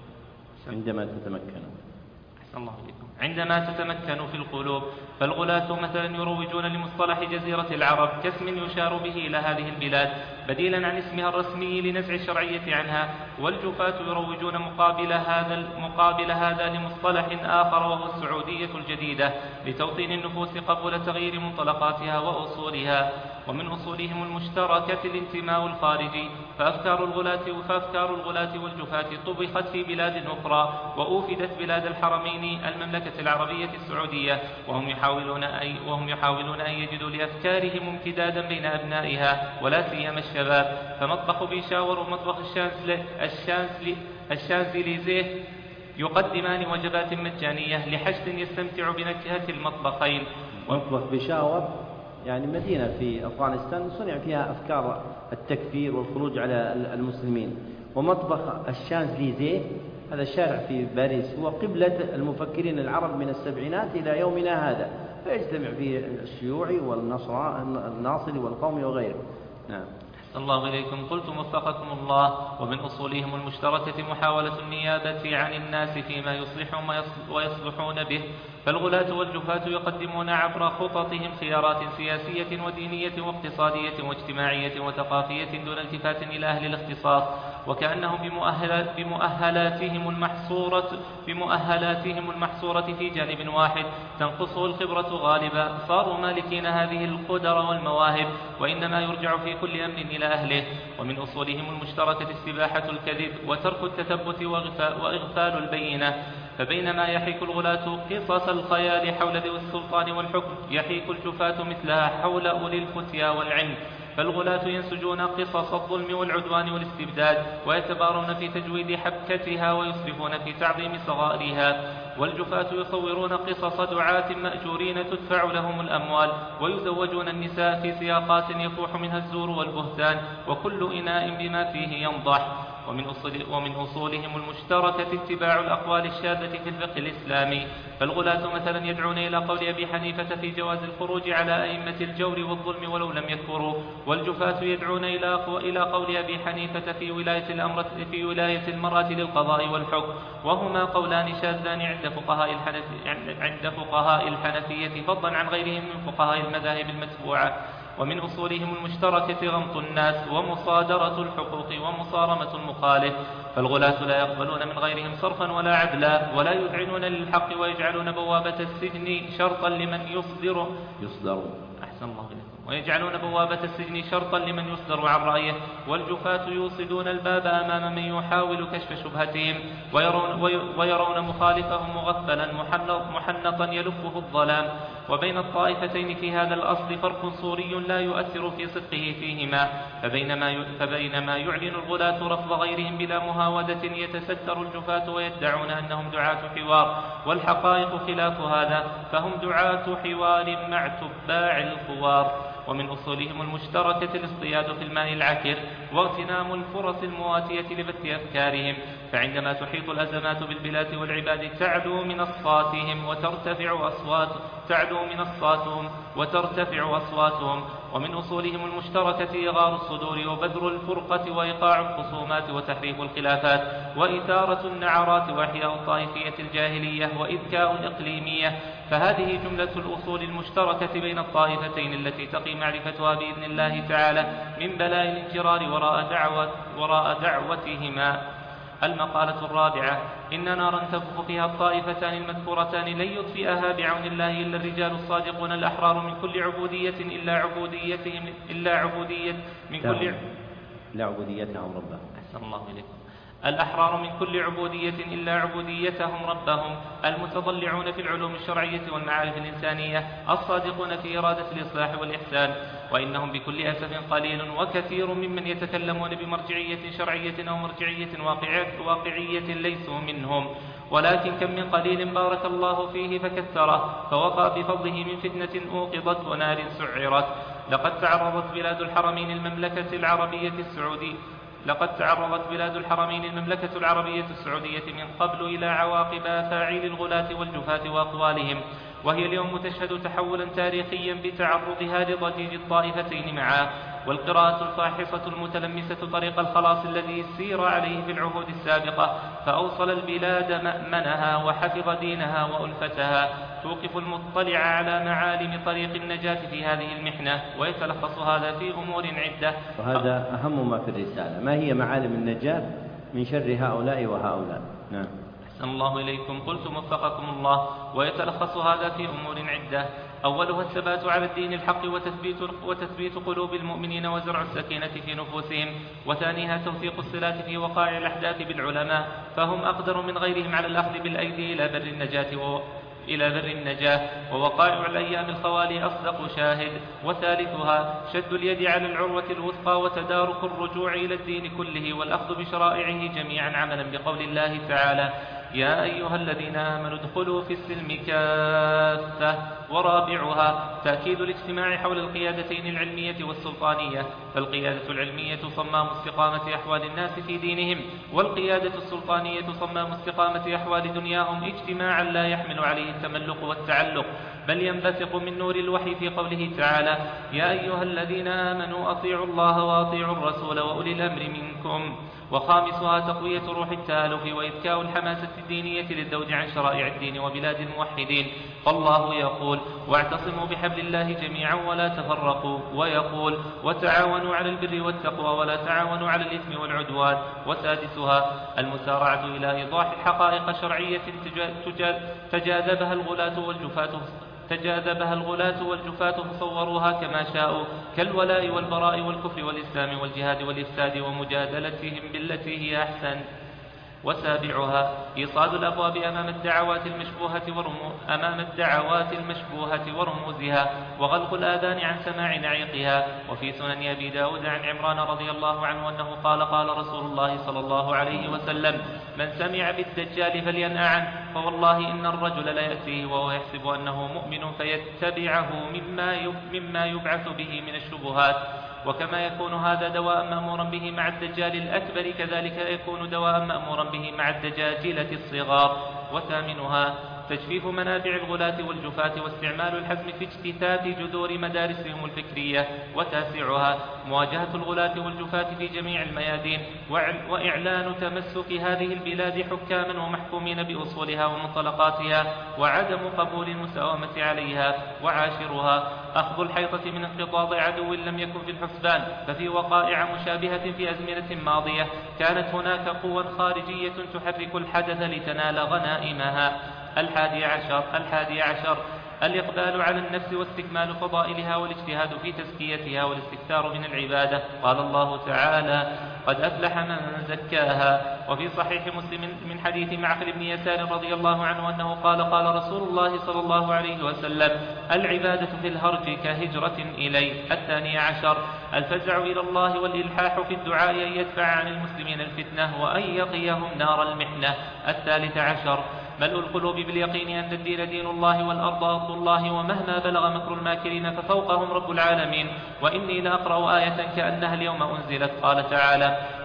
عندما تتمكن الله عليكم. عندما تتمكن في القلوب. فالغلاة مثلا يروجون لمصطلح جزيرة العرب كاسم يشار به إلى هذه البلاد بديلا عن اسمها الرسمي لنزع الشرعية عنها، والجفاة يروجون مقابل هذا مقابل هذا لمصطلح آخر وهو السعودية الجديدة لتوطين النفوس قبل تغيير منطلقاتها وأصولها. ومن أصولهم المشتركة الانتماء الخارجي، فأفكار الغلاة فأفكار الغلاة والجفاة طبخت في بلاد أخرى وأوفدت بلاد الحرمين المملكة العربية السعودية، وهم يحاولون أي وهم يحاولون أن يجدوا لأفكارهم امتدادا بين أبنائها ولا سيما الشباب. فمطبخ بيشاور ومطبخ الشانسلي الشانسلي الشانزليزيه يقدمان وجبات مجانية لحشد يستمتع بنكهة المطبخين. مطبخ بيشاور يعني مدينة في أفغانستان صنع فيها أفكار التكفير والخروج على المسلمين. ومطبخ الشانزليزيه هذا الشارع في باريس هو قبلة المفكرين العرب من السبعينات إلى يومنا هذا، فيجتمع فيه الشيوعي والناصري والقومي وغيره. نعم. الله إليكم. قلت وفقكم الله. ومن أصولهم المشتركة محاولة النيابة عن الناس فيما يصلحون ويصلحون به، فالغلاة والجفاة يقدمون عبر خططهم خيارات سياسية ودينية واقتصادية واجتماعية وثقافية دون التفات إلى أهل الاختصاص، وكأنهم بمؤهلات بمؤهلاتهم المحصورة بمؤهلاتهم المحصورة في جانب واحد تنقصه الخبرة غالبا صاروا مالكين هذه القدر والمواهب، وإنما يرجع في كل أمر إلى أهله. ومن أصولهم المشتركة استباحة الكذب وترك التثبت وإغفال البينة، فبينما يحيك الغلاة قصص الخيال حول ذوي السلطان والحكم يحيك الجفاة مثلها حول أولي الفتيا والعلم. فالغلاة ينسجون قصص الظلم والعدوان والاستبداد ويتبارون في تجويد حبكتها ويسرفون في تعظيم صغائرها، والجفاة يصورون قصص دعاة مأجورين تدفع لهم الأموال ويزوجون النساء في سياقات يفوح منها الزور والبهتان وكل إناء بما فيه ينضح. ومن, أصول ومن أصولهم المشتركة اتباع الأقوال الشاذة في الفقه الإسلامي، فالغلاة مثلا يدعون إلى قول أبي حنيفة في جواز الخروج على أئمة الجور والظلم ولو لم يكفروا، والجفاة يدعون إلى قول أبي حنيفة في ولاية, الأمر في ولاية المرأة للقضاء والحكم، وهما قولان شاذان عند فقهاء الحنفية, عند فقهاء الحنفية فضلا عن غيرهم من فقهاء المذاهب المتبوعة. ومن أصولهم المشتركة غمط الناس ومصادرة الحقوق ومصارمة المخالف، فالغلاة لا يقبلون من غيرهم صرفا ولا عدلا ولا يذعنون للحق ويجعلون بوابة السجن شرطا لمن يصدر يصدر أحسن الله إليكم ويجعلون بوابة السجن شرطا لمن يصدر عن رأيه، والجفاة يوصدون الباب أمام من يحاول كشف شبهتهم ويرون, ويرون مخالفهم مغفلا محنطا يلفه الظلام. وبين الطائفتين في هذا الأصل فرق صوري لا يؤثر في صدقه فيهما، فبينما, فبينما يعلن الغلاة رفض غيرهم بلا مهاودة يتستر الجفاة ويدعون أنهم دعاة حوار، والحقائق خلاف هذا، فهم دعاة حوار مع تباع الخوار. ومن أصولهم المشتركة الاصطياد في الماء العكر واغتنام الفرص المواتية لبث أفكارهم، فعندما تحيط الأزمات بالبلاد والعباد تعلو من أصواتهم وترتفع أصوات تعلو من أصواتهم وترتفع أصواتهم ومن أصولهم المشتركة إغار الصدور وبذر الفرقة وإيقاع الخصومات وتحريف الخلافات وإثارة النعرات وإحياء الطائفية الجاهلية وإذكاء الإقليمية. فهذه جملة الأصول المشتركة بين الطائفتين التي تقي معرفتها بإذن الله تعالى من بلاء الانجرار وراء, دعوة وراء دعوتهما. المقالة الرابعة: إن نارا تنفخ فيها الطائفتان المذكورتان لن يطفئها بعون الله إلا الرجال الصادقون الأحرار من كل عبودية إلا عبوديتهم إلا عبودية من كل لا عبوديتهم ربهم. أحسن الله إليكم. الأحرار من كل عبودية إلا عبوديتهم ربهم، المتضلعون في العلوم الشرعية والمعارف الإنسانية، الصادقون في إرادة الإصلاح والإحسان. وإنهم بكل أسف قليل وكثير ممن يتكلمون بمرجعية شرعية أو مرجعية واقعية ليسوا منهم، ولكن كم من قليل بارك الله فيه فكثره فوقع بفضله من فتنة أوقظت ونار سعرت. لقد تعرضت بلاد الحرمين المملكة العربية السعودية لقد تعرضت بلاد الحرمين المملكة العربية السعودية من قبل إلى عواقب أفاعيل الغلاة والجفاة وأقوالهم، وهي اليوم تشهد تحولا تاريخيا بتعرضها لضجيج الطائفتين معا، والقراءة الفاحصة المتلمسة طريق الخلاص الذي سير عليه في العهود السابقة، فأوصل البلاد مأمنها وحفظ دينها وألفتها، توقف المطلع على معالم طريق النجاة في هذه المحنة. ويتلخص هذا في أمور عدة، وهذا أهم ما في الرسالة: ما هي معالم النجاة من شر هؤلاء وهؤلاء. نعم. أحسن الله إليكم. قلت وفقكم الله. ويتلخص هذا في أمور عدة: أولها الثبات على الدين الحق وتثبيت, وتثبيت قلوب المؤمنين وزرع السكينة في نفوسهم. وثانيها توثيق الصلات في وقائع الأحداث بالعلماء، فهم أقدر من غيرهم على الأخذ بالأيدي إلى بر النجاة و... إلى بر النجاة، ووقائع الأيام الخوالي أصدق شاهد. وثالثها شد اليد على العروة الوثقى وتدارك الرجوع إلى الدين كله والأخذ بشرائعه جميعا عملا بقول الله تعالى: يا أيها الذين آمنوا ادخلوا في السلم كافة. ورابعها تأكيد الاجتماع حول القيادتين العلمية والسلطانية، فالقيادة العلمية صمام استقامة أحوال الناس في دينهم، والقيادة السلطانية صمام استقامة أحوال دنياهم، اجتماعا لا يحمل عليه التملق والتعلق، بل ينبثق من نور الوحي في قوله تعالى: يا أيها الذين آمنوا أطيعوا الله وأطيعوا الرسول وأولي الأمر منكم. وخامسها تقوية روح التآلف وإذكاء الحماسة الدينية للذود عن شرائع الدين وبلاد الموحدين، فالله يقول: واعتصموا بحبل الله جميعا ولا تفرقوا، ويقول: وتعاونوا على البر والتقوى ولا تعاونوا على الإثم والعدوان. وسادسها المسارعة إلى إيضاح حقائق شرعية تجاذبها الغلاة والجفاة تجاذبها الغلاة والجفاة فصوروها كما شاءوا، كالولاء والبراء والكفر والإسلام والجهاد والإفساد ومجادلتهم بالتي هي أحسن. وسابعها إيصاد الأبواب أمام الدعوات المشبوهة ورمو أمام الدعوات المشبوهة ورموزها، وغلق الآذان عن سماع نعيقها. وفي سنن أبي داود عن عمران رضي الله عنه أنه قال: قال رسول الله صلى الله عليه وسلم: من سمع بالدجال فلينأ عنه، فوالله إن الرجل ليأتيه وهو يحسب أنه مؤمن فيتبعه مما مما يبعث به من الشبهات. وكما يكون هذا دواء مأمورا به مع الدجال الأكبر، كذلك يكون دواء مأمورا به مع الدجاجلة الصغار. وثامنها تجفيف منابع الغلاة والجفاة واستعمال الحزم في اجتثاث جذور مدارسهم الفكرية. وتاسعها مواجهة الغلاة والجفاة في جميع الميادين، وإعلان تمسك هذه البلاد حكاما ومحكومين بأصولها ومنطلقاتها، وعدم قبول المساومة عليها. وعاشرها أخذ الحيطة من انقضاض عدو لم يكن في الحسبان، ففي وقائع مشابهة في أزمنة ماضية كانت هناك قوى خارجية تحرك الحدث لتنال غنائمها. الحادي عشر الحادي عشر الإقبال على النفس واستكمال فضائلها والاجتهاد في تزكيتها والاستكثار من العبادة. قال الله تعالى: قد أفلح من زكاها. وفي صحيح مسلم من حديث معقل بن يسار رضي الله عنه أنه قال: قال رسول الله صلى الله عليه وسلم: العبادة في الهرج كهجرة إليه. الثاني عشر الفزع إلى الله والإلحاح في الدعاء أن يدفع عن المسلمين الفتنة وأن يقيهم نار المحنة. الثالث عشر ملء القلوب باليقين أن الدين دين الله والأرض أرض الله، ومهما بلغ مكر الماكرين ففوقهم رب العالمين. وإني لأقرأ آية كأنها اليوم أنزلت. قال تعالى: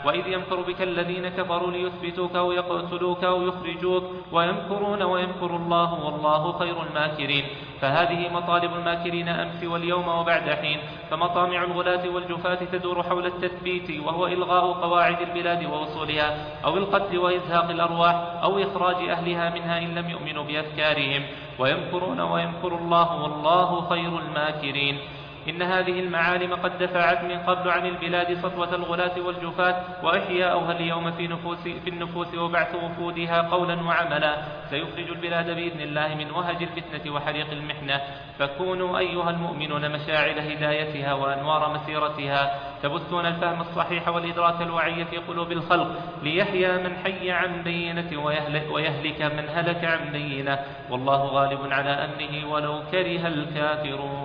وإذ يمكر بك الذين كفروا ليثبتوك أو يقتلوك أو يخرجوك ويمكرون ويمكر الله والله خير الماكرين. فهذه مطالب الماكرين أمس واليوم وبعد حين. فمطامع الغلاة والجفاة تدور حول التثبيت، وهو إلغاء قواعد البلاد ووصولها، أو القتل وإزهاق الأرواح، أو إخراج أهلها منها إن لم يؤمنوا بأفكارهم. ويمكرون ويمكر الله والله خير الماكرين. إن هذه المعالم قد دفعت من قبل عن البلاد سطوة الغلاة والجفاة وإحياؤها اليوم في نفوس, في النفوس وبعث وفودها قولا وعملا سيخرج البلاد بإذن الله من وهج الفتنة وحريق المحنة. فكونوا أيها المؤمنون مشاعل هدايتها وأنوار مسيرتها، تبثون الفهم الصحيح والإدراك الوعي في قلوب الخلق، ليحيى من حي عن بينة ويهلك, ويهلك من هلك عن بينة، والله غالب على أمره ولو كره الكافرون.